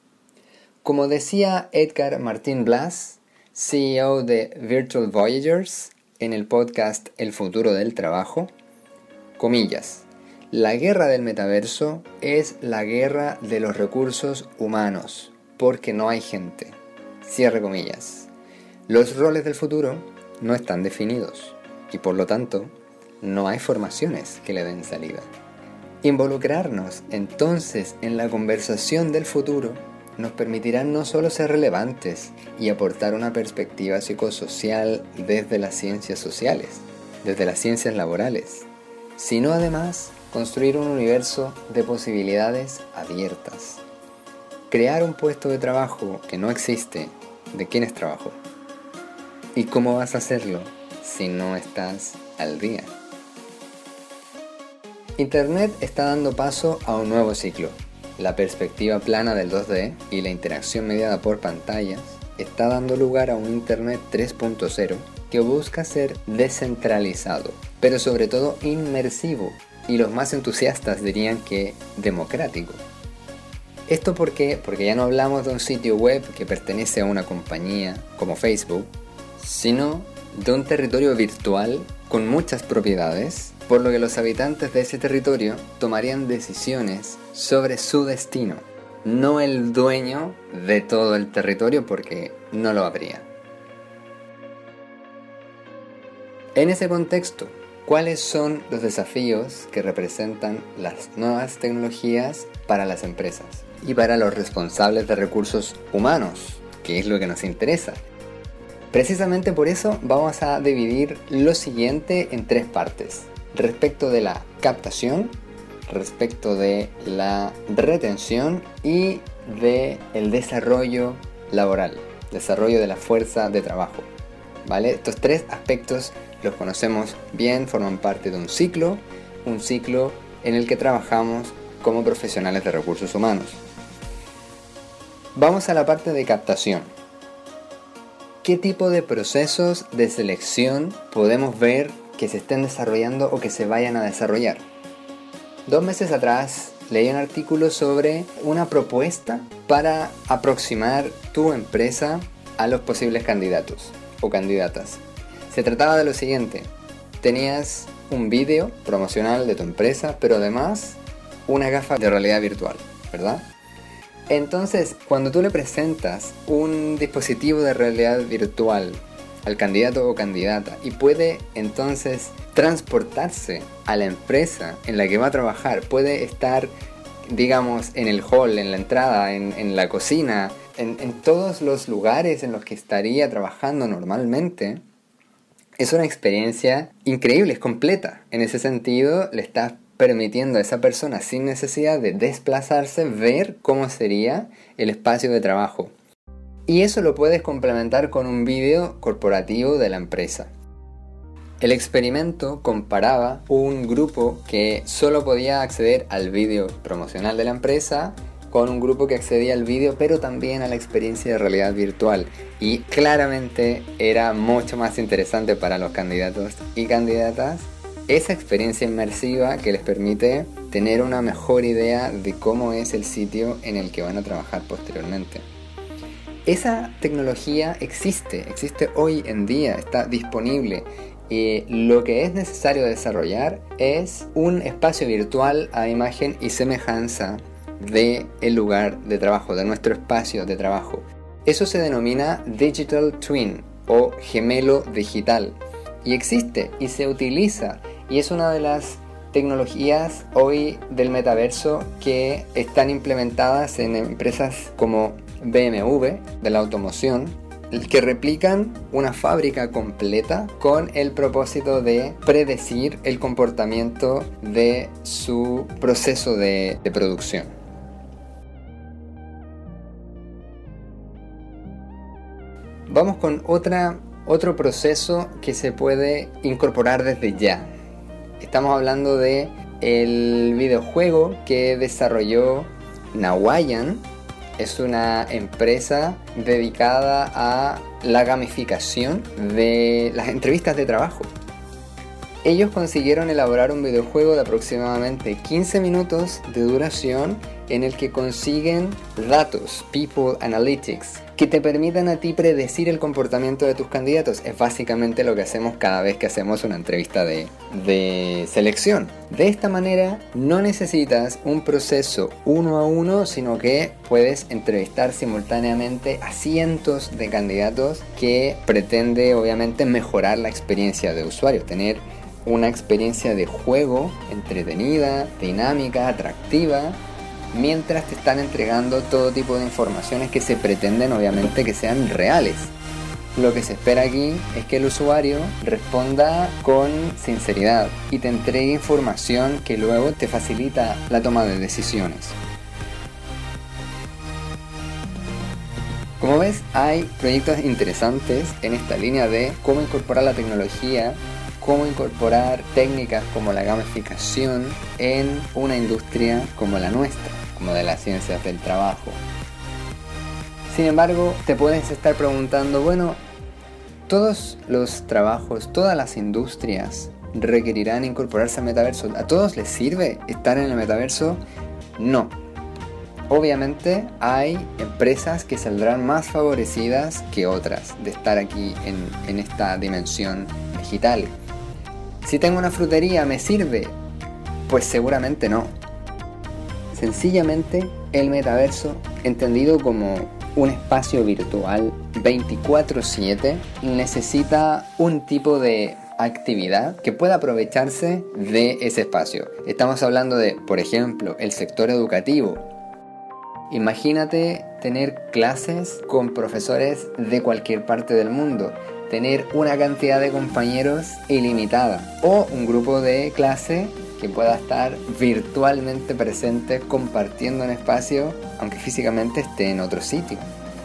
Como decía Edgar Martín Blas, C E O de Virtual Voyagers, en el podcast El futuro del trabajo, comillas, la guerra del metaverso es la guerra de los recursos humanos, porque no hay gente. Cierre comillas. Los roles del futuro no están definidos y por lo tanto no hay formaciones que le den salida. Involucrarnos entonces en la conversación del futuro nos permitirán no solo ser relevantes y aportar una perspectiva psicosocial desde las ciencias sociales, desde las ciencias laborales, sino además construir un universo de posibilidades abiertas. Crear un puesto de trabajo que no existe, ¿de quién es trabajo? ¿Y cómo vas a hacerlo si no estás al día? Internet está dando paso a un nuevo ciclo. La perspectiva plana del dos D y la interacción mediada por pantallas está dando lugar a un Internet tres punto cero que busca ser descentralizado, pero sobre todo inmersivo, y los más entusiastas dirían que democrático. ¿Esto por qué? Porque ya no hablamos de un sitio web que pertenece a una compañía como Facebook, sino de un territorio virtual con muchas propiedades, por lo que los habitantes de ese territorio tomarían decisiones sobre su destino, no el dueño de todo el territorio, porque no lo habría. En ese contexto, ¿cuáles son los desafíos que representan las nuevas tecnologías para las empresas y para los responsables de recursos humanos, que es lo que nos interesa? Precisamente por eso vamos a dividir lo siguiente en tres partes: respecto de la captación, respecto de la retención y de el desarrollo laboral, desarrollo de la fuerza de trabajo. ¿Vale? Estos tres aspectos los conocemos bien, forman parte de un ciclo, un ciclo en el que trabajamos como profesionales de recursos humanos. Vamos a la parte de captación. ¿Qué tipo de procesos de selección podemos ver que se estén desarrollando o que se vayan a desarrollar? Dos meses atrás leí un artículo sobre una propuesta para aproximar tu empresa a los posibles candidatos o candidatas. Se trataba de lo siguiente: tenías un vídeo promocional de tu empresa, pero además una gafa de realidad virtual, ¿verdad? Entonces, cuando tú le presentas un dispositivo de realidad virtual al candidato o candidata y puede entonces transportarse a la empresa en la que va a trabajar, puede estar, digamos, en el hall, en la entrada, en, en la cocina, en, en todos los lugares en los que estaría trabajando normalmente, es una experiencia increíble, es completa. En ese sentido, le estás permitiendo a esa persona, sin necesidad de desplazarse, ver cómo sería el espacio de trabajo. Y eso lo puedes complementar con un vídeo corporativo de la empresa. El experimento comparaba un grupo que solo podía acceder al vídeo promocional de la empresa con un grupo que accedía al vídeo pero también a la experiencia de realidad virtual, y claramente era mucho más interesante para los candidatos y candidatas esa experiencia inmersiva que les permite tener una mejor idea de cómo es el sitio en el que van a trabajar posteriormente. Esa tecnología existe, existe hoy en día, está disponible. Y lo que es necesario desarrollar es un espacio virtual a imagen y semejanza del lugar de trabajo, de nuestro espacio de trabajo. Eso se denomina Digital Twin o gemelo digital. Y existe y se utiliza, y es una de las tecnologías hoy del metaverso que están implementadas en empresas como B M W de la automoción, que replican una fábrica completa con el propósito de predecir el comportamiento de su proceso de, de producción. Vamos con otra, otro proceso que se puede incorporar desde ya. Estamos hablando de el videojuego que desarrolló Nawayan. Es una empresa dedicada a la gamificación de las entrevistas de trabajo. Ellos consiguieron elaborar un videojuego de aproximadamente quince minutos de duración en el que consiguen datos, People Analytics, que te permitan a ti predecir el comportamiento de tus candidatos. Es básicamente lo que hacemos cada vez que hacemos una entrevista de, de selección. De esta manera no necesitas un proceso uno a uno, sino que puedes entrevistar simultáneamente a cientos de candidatos, que pretende obviamente mejorar la experiencia de usuario, tener una experiencia de juego entretenida, dinámica, atractiva, mientras te están entregando todo tipo de informaciones que se pretenden obviamente que sean reales. Lo que se espera aquí es que el usuario responda con sinceridad y te entregue información que luego te facilita la toma de decisiones. Como Como ves, hay proyectos interesantes en esta línea de cómo incorporar la tecnología, cómo incorporar técnicas como la gamificación en una industria como la nuestra, como de las ciencias del trabajo. Sin embargo, te puedes estar preguntando, bueno, todos los trabajos, todas las industrias requerirán incorporarse al metaverso. ¿A todos les sirve estar en el metaverso? No. Obviamente hay empresas que saldrán más favorecidas que otras de estar aquí en, en esta dimensión digital. Si tengo una frutería, ¿me sirve? Pues seguramente no. Sencillamente, el metaverso, entendido como un espacio virtual veinticuatro siete, necesita un tipo de actividad que pueda aprovecharse de ese espacio. Estamos hablando de, por ejemplo, el sector educativo. Imagínate tener clases con profesores de cualquier parte del mundo, tener una cantidad de compañeros ilimitada o un grupo de clase que pueda estar virtualmente presente compartiendo un espacio aunque físicamente esté en otro sitio.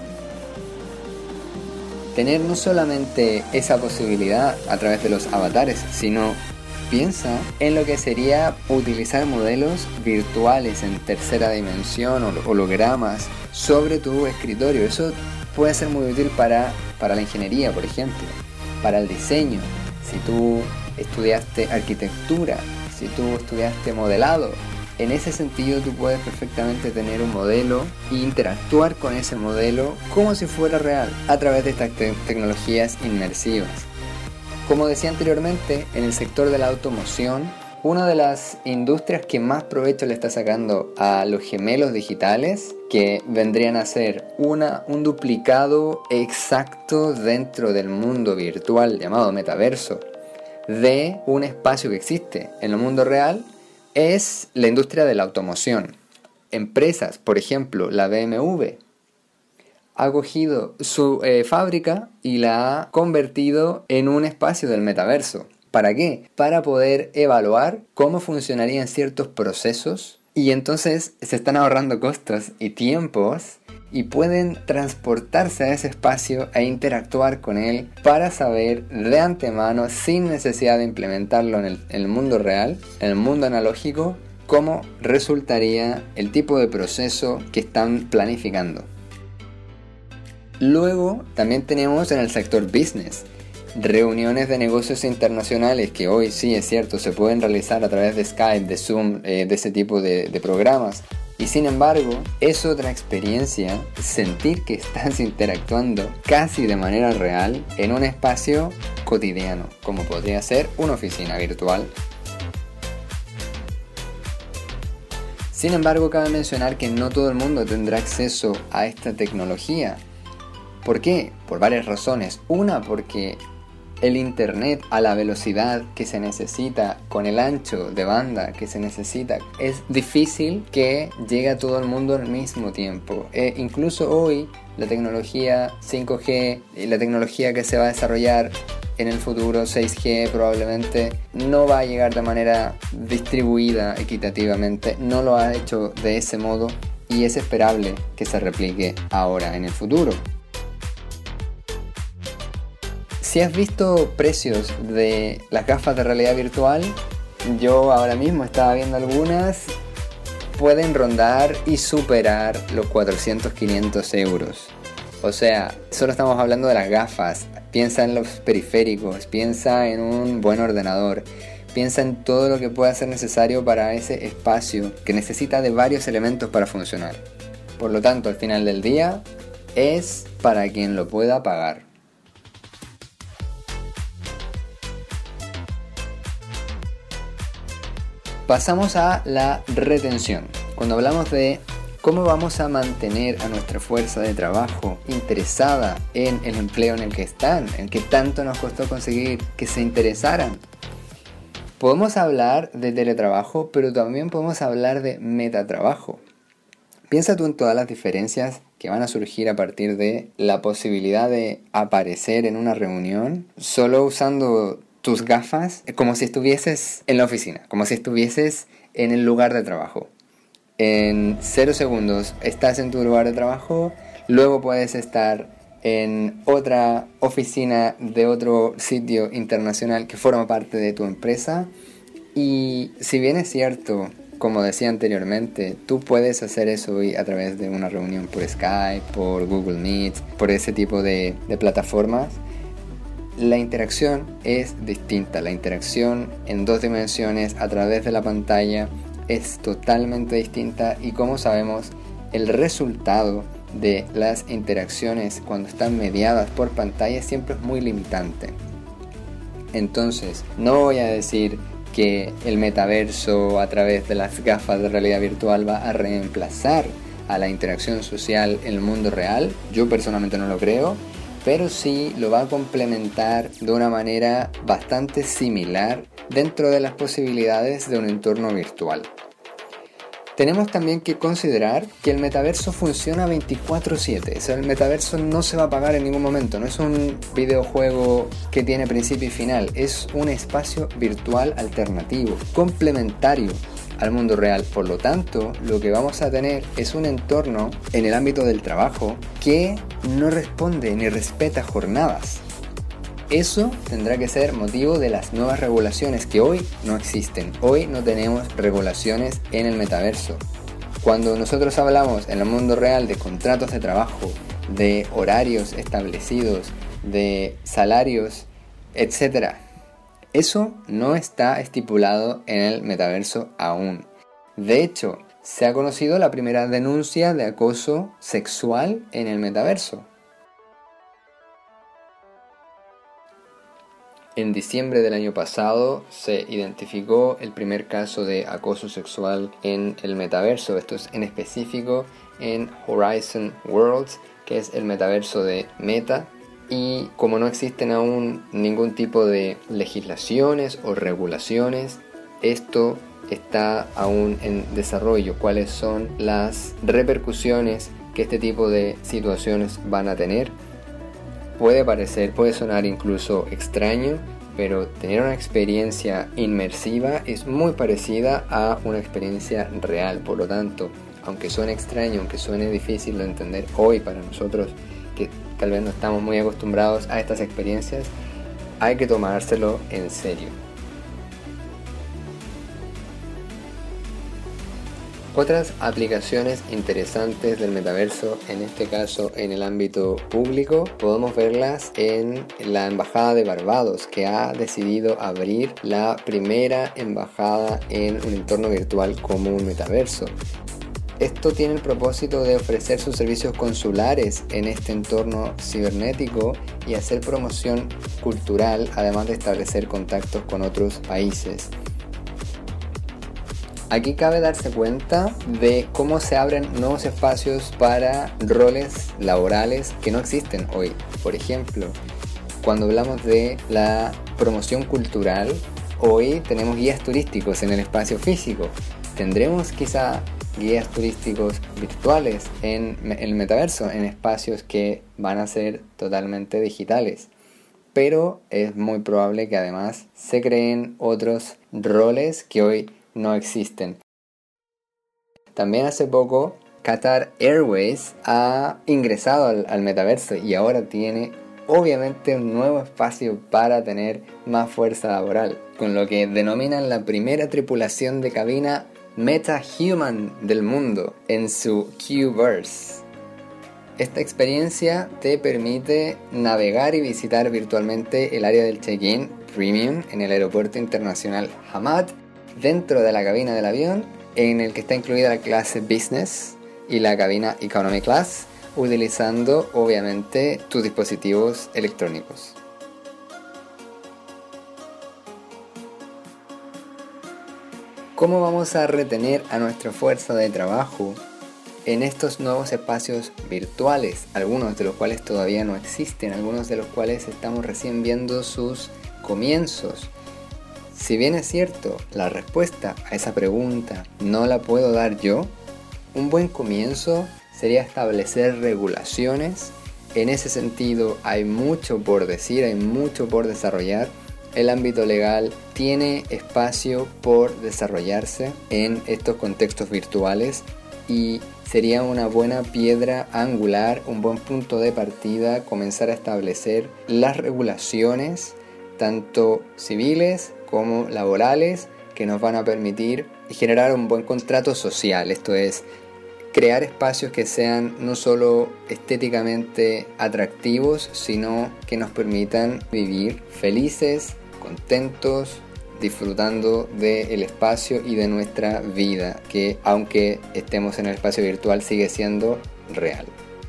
Tener no solamente esa posibilidad a través de los avatares, sino piensa en lo que sería utilizar modelos virtuales en tercera dimensión o hologramas sobre tu escritorio. Eso puede ser muy útil para, para la ingeniería, por ejemplo, para el diseño. Si tú estudiaste arquitectura, si tú estudiaste modelado, en ese sentido tú puedes perfectamente tener un modelo e interactuar con ese modelo como si fuera real a través de estas te- tecnologías inmersivas. Como decía anteriormente, en el sector de la automoción, una de las industrias que más provecho le está sacando a los gemelos digitales, que vendrían a ser una, un duplicado exacto dentro del mundo virtual llamado metaverso, de un espacio que existe en el mundo real, es la industria de la automoción. Empresas, por ejemplo, la B M W, ha cogido su eh, fábrica y la ha convertido en un espacio del metaverso. ¿Para qué? Para poder evaluar cómo funcionarían ciertos procesos y entonces se están ahorrando costos y tiempos y pueden transportarse a ese espacio e interactuar con él para saber de antemano, sin necesidad de implementarlo en el, en el mundo real, en el mundo analógico, cómo resultaría el tipo de proceso que están planificando. Luego también tenemos en el sector business reuniones de negocios internacionales que hoy sí es cierto se pueden realizar a través de Skype, de Zoom, eh, de ese tipo de, de programas, y sin embargo es otra experiencia sentir que estás interactuando casi de manera real en un espacio cotidiano como podría ser una oficina virtual. Sin embargo, cabe mencionar que no todo el mundo tendrá acceso a esta tecnología. ¿Por qué? Por varias razones. Una, porque el internet a la velocidad que se necesita, con el ancho de banda que se necesita, es difícil que llegue a todo el mundo al mismo tiempo. E incluso hoy la tecnología cinco G y la tecnología que se va a desarrollar en el futuro, seis G probablemente, no va a llegar de manera distribuida equitativamente, no lo ha hecho de ese modo y es esperable que se replique ahora en el futuro. Si has visto precios de las gafas de realidad virtual, yo ahora mismo estaba viendo algunas, pueden rondar y superar los cuatrocientos a quinientos euros. O sea, solo estamos hablando de las gafas. Piensa en los periféricos, piensa en un buen ordenador, piensa en todo lo que pueda ser necesario para ese espacio que necesita de varios elementos para funcionar. Por lo tanto, al final del día, es para quien lo pueda pagar. Pasamos a la retención. Cuando hablamos de cómo vamos a mantener a nuestra fuerza de trabajo interesada en el empleo en el que están, en que tanto nos costó conseguir que se interesaran, podemos hablar de teletrabajo, pero también podemos hablar de metatrabajo. Piensa tú en todas las diferencias que van a surgir a partir de la posibilidad de aparecer en una reunión solo usando tus gafas, como si estuvieses en la oficina, como si estuvieses en el lugar de trabajo. En cero segundos estás en tu lugar de trabajo, luego puedes estar en otra oficina de otro sitio internacional que forma parte de tu empresa. Y si bien es cierto, como decía anteriormente, tú puedes hacer eso hoy a través de una reunión por Skype, por Google Meet, por ese tipo de, de plataformas, la interacción es distinta. La interacción en dos dimensiones a través de la pantalla es totalmente distinta, y como sabemos, el resultado de las interacciones cuando están mediadas por pantalla siempre es muy limitante. Entonces, no voy a decir que el metaverso a través de las gafas de realidad virtual va a reemplazar a la interacción social en el mundo real. Yo personalmente no lo creo, pero sí lo va a complementar de una manera bastante similar dentro de las posibilidades de un entorno virtual. Tenemos también que considerar que el metaverso funciona veinticuatro siete. O sea, el metaverso no se va a apagar en ningún momento. No es un videojuego que tiene principio y final. Es un espacio virtual alternativo, complementario al mundo real. Por lo tanto, lo que vamos a tener es un entorno en el ámbito del trabajo que no responde ni respeta jornadas. Eso tendrá que ser motivo de las nuevas regulaciones que hoy no existen. Hoy no tenemos regulaciones en el metaverso. Cuando nosotros hablamos en el mundo real de contratos de trabajo, de horarios establecidos, de salarios, etcétera, eso no está estipulado en el metaverso aún. De hecho, se ha conocido la primera denuncia de acoso sexual en el metaverso. En diciembre del año pasado se identificó el primer caso de acoso sexual en el metaverso. Esto es en específico en Horizon Worlds, que es el metaverso de Meta. Y como no existen aún ningún tipo de legislaciones o regulaciones, esto está aún en desarrollo. ¿Cuáles son las repercusiones que este tipo de situaciones van a tener? Puede parecer, puede sonar incluso extraño, pero tener una experiencia inmersiva es muy parecida a una experiencia real. Por lo tanto, aunque suene extraño, aunque suene difícil de entender hoy para nosotros, que tal vez no estamos muy acostumbrados a estas experiencias, hay que tomárselo en serio. Otras aplicaciones interesantes del metaverso, en este caso en el ámbito público, podemos verlas en la Embajada de Barbados, que ha decidido abrir la primera embajada en un entorno virtual como un metaverso. Esto tiene el propósito de ofrecer sus servicios consulares en este entorno cibernético y hacer promoción cultural, además de establecer contactos con otros países. Aquí cabe darse cuenta de cómo se abren nuevos espacios para roles laborales que no existen hoy. Por ejemplo, cuando hablamos de la promoción cultural, hoy tenemos guías turísticos en el espacio físico. Tendremos quizá guías turísticos virtuales en el metaverso, en espacios que van a ser totalmente digitales. Pero es muy probable que además se creen otros roles que hoy no existen. También hace poco Qatar Airways ha ingresado al, al metaverso y ahora tiene obviamente un nuevo espacio para tener más fuerza laboral, con lo que denominan la primera tripulación de cabina meta-human del mundo en su Q-verse. Esta experiencia te permite navegar y visitar virtualmente el área del check-in premium en el aeropuerto internacional Hamad, dentro de la cabina del avión, en el que está incluida la clase Business y la cabina Economy Class, utilizando obviamente tus dispositivos electrónicos. ¿Cómo vamos a retener a nuestra fuerza de trabajo en estos nuevos espacios virtuales? Algunos de los cuales todavía no existen, algunos de los cuales estamos recién viendo sus comienzos. Si bien es cierto, la respuesta a esa pregunta no la puedo dar yo, un buen comienzo sería establecer regulaciones. En ese sentido hay mucho por decir, hay mucho por desarrollar. El ámbito legal tiene espacio por desarrollarse en estos contextos virtuales y sería una buena piedra angular, un buen punto de partida, comenzar a establecer las regulaciones, tanto civiles como laborales, que nos van a permitir generar un buen contrato social. Esto es, crear espacios que sean no solo estéticamente atractivos, sino que nos permitan vivir felices, contentos, disfrutando del espacio y de nuestra vida, que aunque estemos en el espacio virtual sigue siendo real.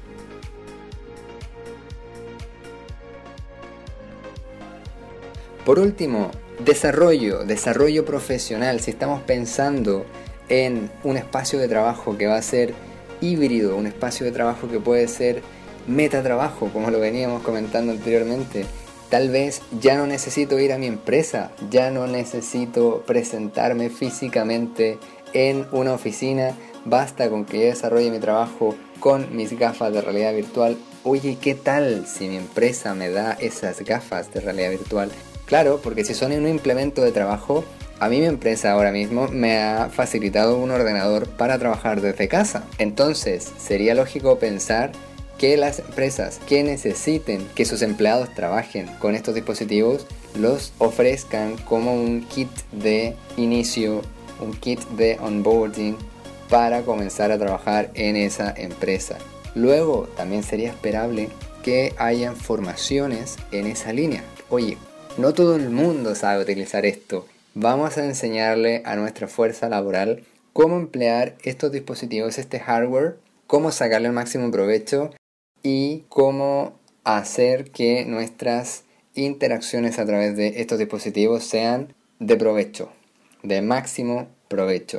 Por último, desarrollo, desarrollo profesional. Si estamos pensando en un espacio de trabajo que va a ser híbrido, un espacio de trabajo que puede ser metatrabajo, como lo veníamos comentando anteriormente, tal vez ya no necesito ir a mi empresa, ya no necesito presentarme físicamente en una oficina, basta con que yo desarrolle mi trabajo con mis gafas de realidad virtual. Oye, ¿qué tal si mi empresa me da esas gafas de realidad virtual? Claro, porque si son un implemento de trabajo, a mí mi empresa ahora mismo me ha facilitado un ordenador para trabajar desde casa. Entonces, sería lógico pensar que las empresas que necesiten que sus empleados trabajen con estos dispositivos los ofrezcan como un kit de inicio, un kit de onboarding para comenzar a trabajar en esa empresa. Luego también sería esperable que hayan formaciones en esa línea. Oye, no todo el mundo sabe utilizar esto. Vamos a enseñarle a nuestra fuerza laboral cómo emplear estos dispositivos, este hardware, cómo sacarle el máximo provecho y cómo hacer que nuestras interacciones a través de estos dispositivos sean de provecho, de máximo provecho.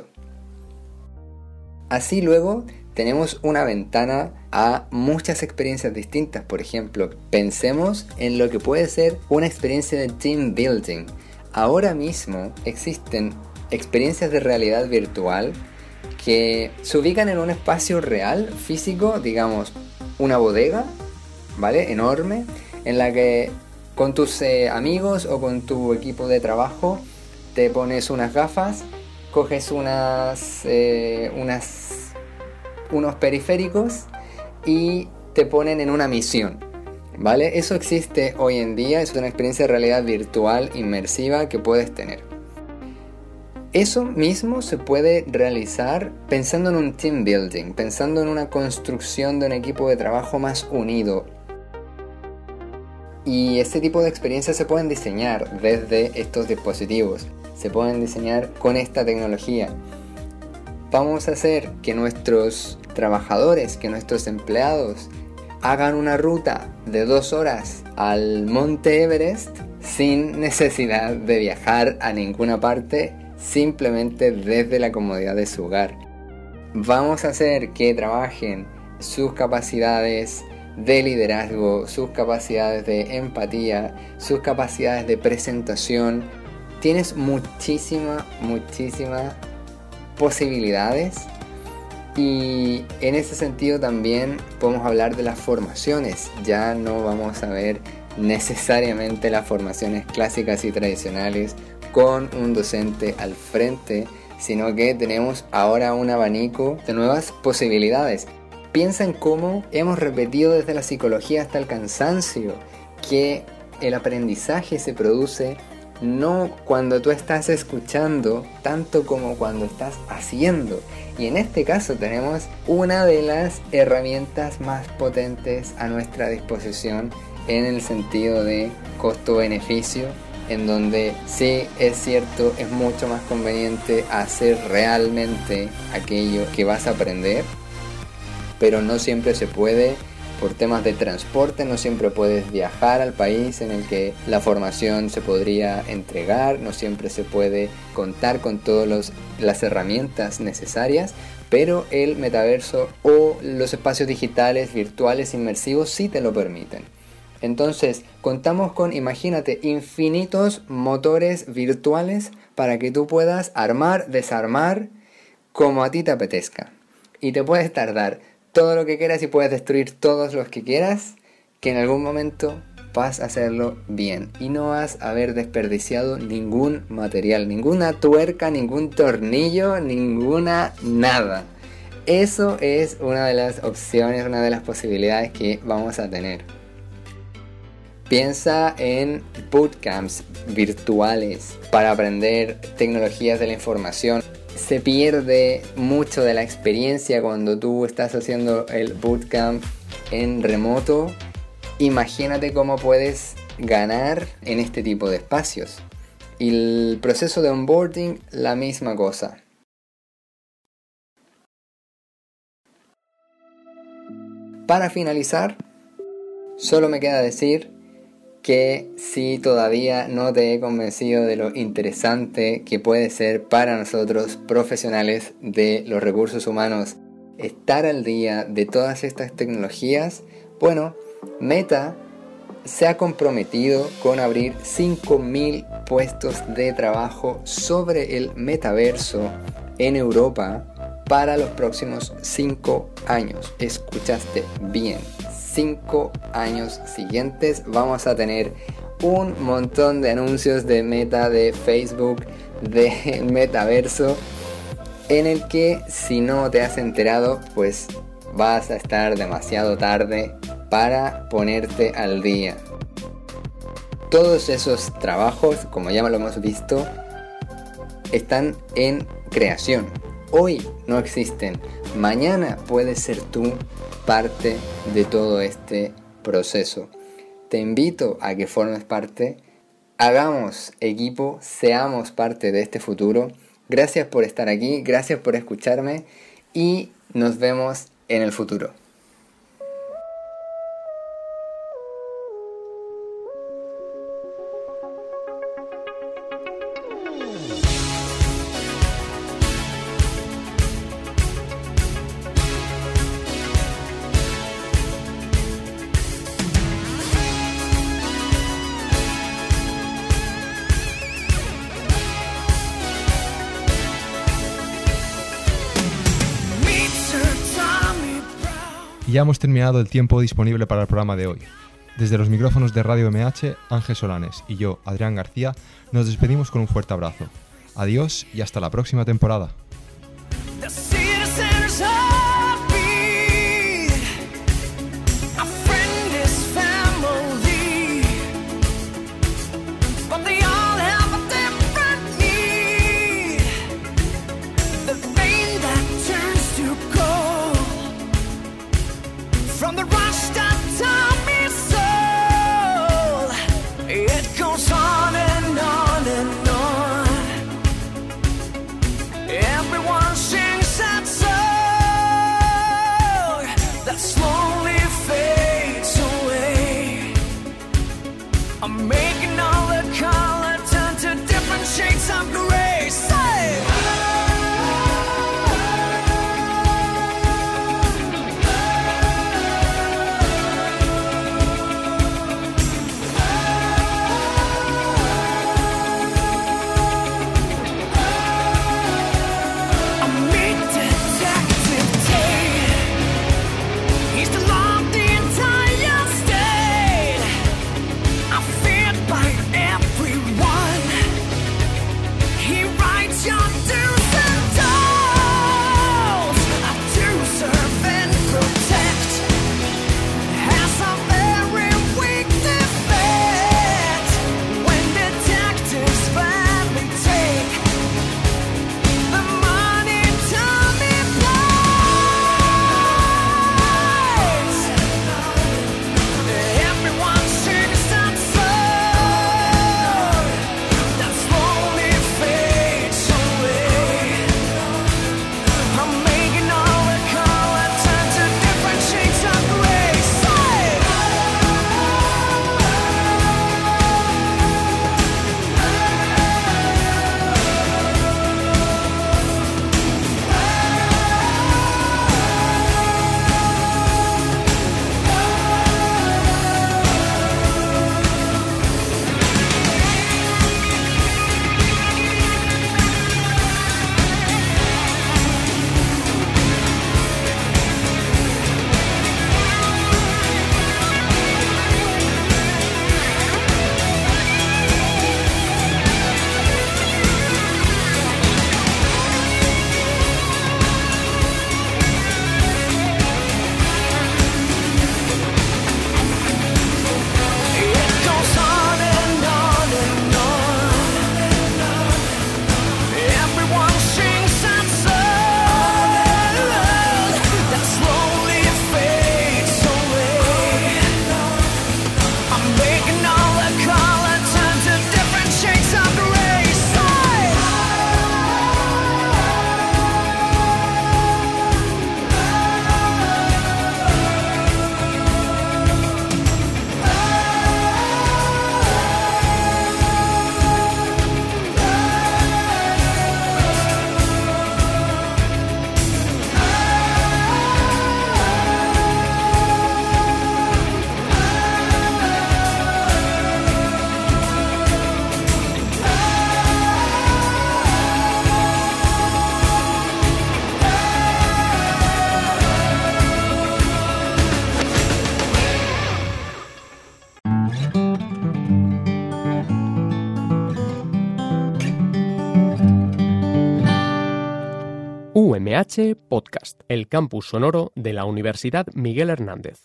Así luego tenemos una ventana a muchas experiencias distintas. Por ejemplo, pensemos en lo que puede ser una experiencia de team building. Ahora mismo existen experiencias de realidad virtual que se ubican en un espacio real, físico, digamos, una bodega, ¿vale? Enorme, en la que con tus eh, amigos o con tu equipo de trabajo te pones unas gafas, coges unas, eh, unas, unos periféricos y te ponen en una misión, ¿vale? Eso existe hoy en día, es una experiencia de realidad virtual inmersiva que puedes tener. Eso mismo se puede realizar pensando en un team building, pensando en una construcción de un equipo de trabajo más unido. Y este tipo de experiencias se pueden diseñar desde estos dispositivos, se pueden diseñar con esta tecnología. Vamos a hacer que nuestros trabajadores, que nuestros empleados hagan una ruta de dos horas al Monte Everest sin necesidad de viajar a ninguna parte, simplemente desde la comodidad de su hogar. Vamos a hacer que trabajen sus capacidades de liderazgo, sus capacidades de empatía, sus capacidades de presentación. Tienes muchísimas, muchísimas posibilidades. Y en ese sentido también podemos hablar de las formaciones. Ya no vamos a ver necesariamente las formaciones clásicas y tradicionales con un docente al frente, sino que tenemos ahora un abanico de nuevas posibilidades. Piensa en cómo hemos repetido desde la psicología hasta el cansancio que el aprendizaje se produce no cuando tú estás escuchando, tanto como cuando estás haciendo. Y en este caso tenemos una de las herramientas más potentes a nuestra disposición en el sentido de costo-beneficio, en donde sí es cierto, es mucho más conveniente hacer realmente aquello que vas a aprender, pero no siempre se puede por temas de transporte, no siempre puedes viajar al país en el que la formación se podría entregar, no siempre se puede contar con todas las herramientas necesarias, pero el metaverso o los espacios digitales, virtuales, inmersivos sí te lo permiten. Entonces, contamos con, imagínate, infinitos motores virtuales para que tú puedas armar, desarmar como a ti te apetezca. Y te puedes tardar todo lo que quieras y puedes destruir todos los que quieras, que en algún momento vas a hacerlo bien y no vas a haber desperdiciado ningún material, ninguna tuerca, ningún tornillo, ninguna nada. Eso es una de las opciones, una de las posibilidades que vamos a tener. Piensa en bootcamps virtuales para aprender tecnologías de la información. Se pierde mucho de la experiencia cuando tú estás haciendo el bootcamp en remoto. Imagínate cómo puedes ganar en este tipo de espacios. Y el proceso de onboarding, la misma cosa. Para finalizar, solo me queda decir que si todavía no te he convencido de lo interesante que puede ser para nosotros profesionales de los recursos humanos estar al día de todas estas tecnologías, bueno, Meta se ha comprometido con abrir cinco mil puestos de trabajo sobre el metaverso en Europa para los próximos cinco años. Escuchaste bien. cinco años siguientes vamos a tener un montón de anuncios de Meta, de Facebook, del metaverso, en el que si no te has enterado, pues vas a estar demasiado tarde para ponerte al día. Todos esos trabajos, como ya lo hemos visto, están en creación. Hoy no existen. Mañana puedes ser tú parte de todo este proceso. Te invito a que formes parte. Hagamos equipo, seamos parte de este futuro. Gracias por estar aquí, gracias por escucharme y nos vemos en el futuro. Y ya hemos terminado el tiempo disponible para el programa de hoy. Desde los micrófonos de Radio M H, Ángel Solanes y yo, Adrián García, nos despedimos con un fuerte abrazo. Adiós y hasta la próxima temporada. Yeah. U M H Podcast, el campus sonoro de la Universidad Miguel Hernández.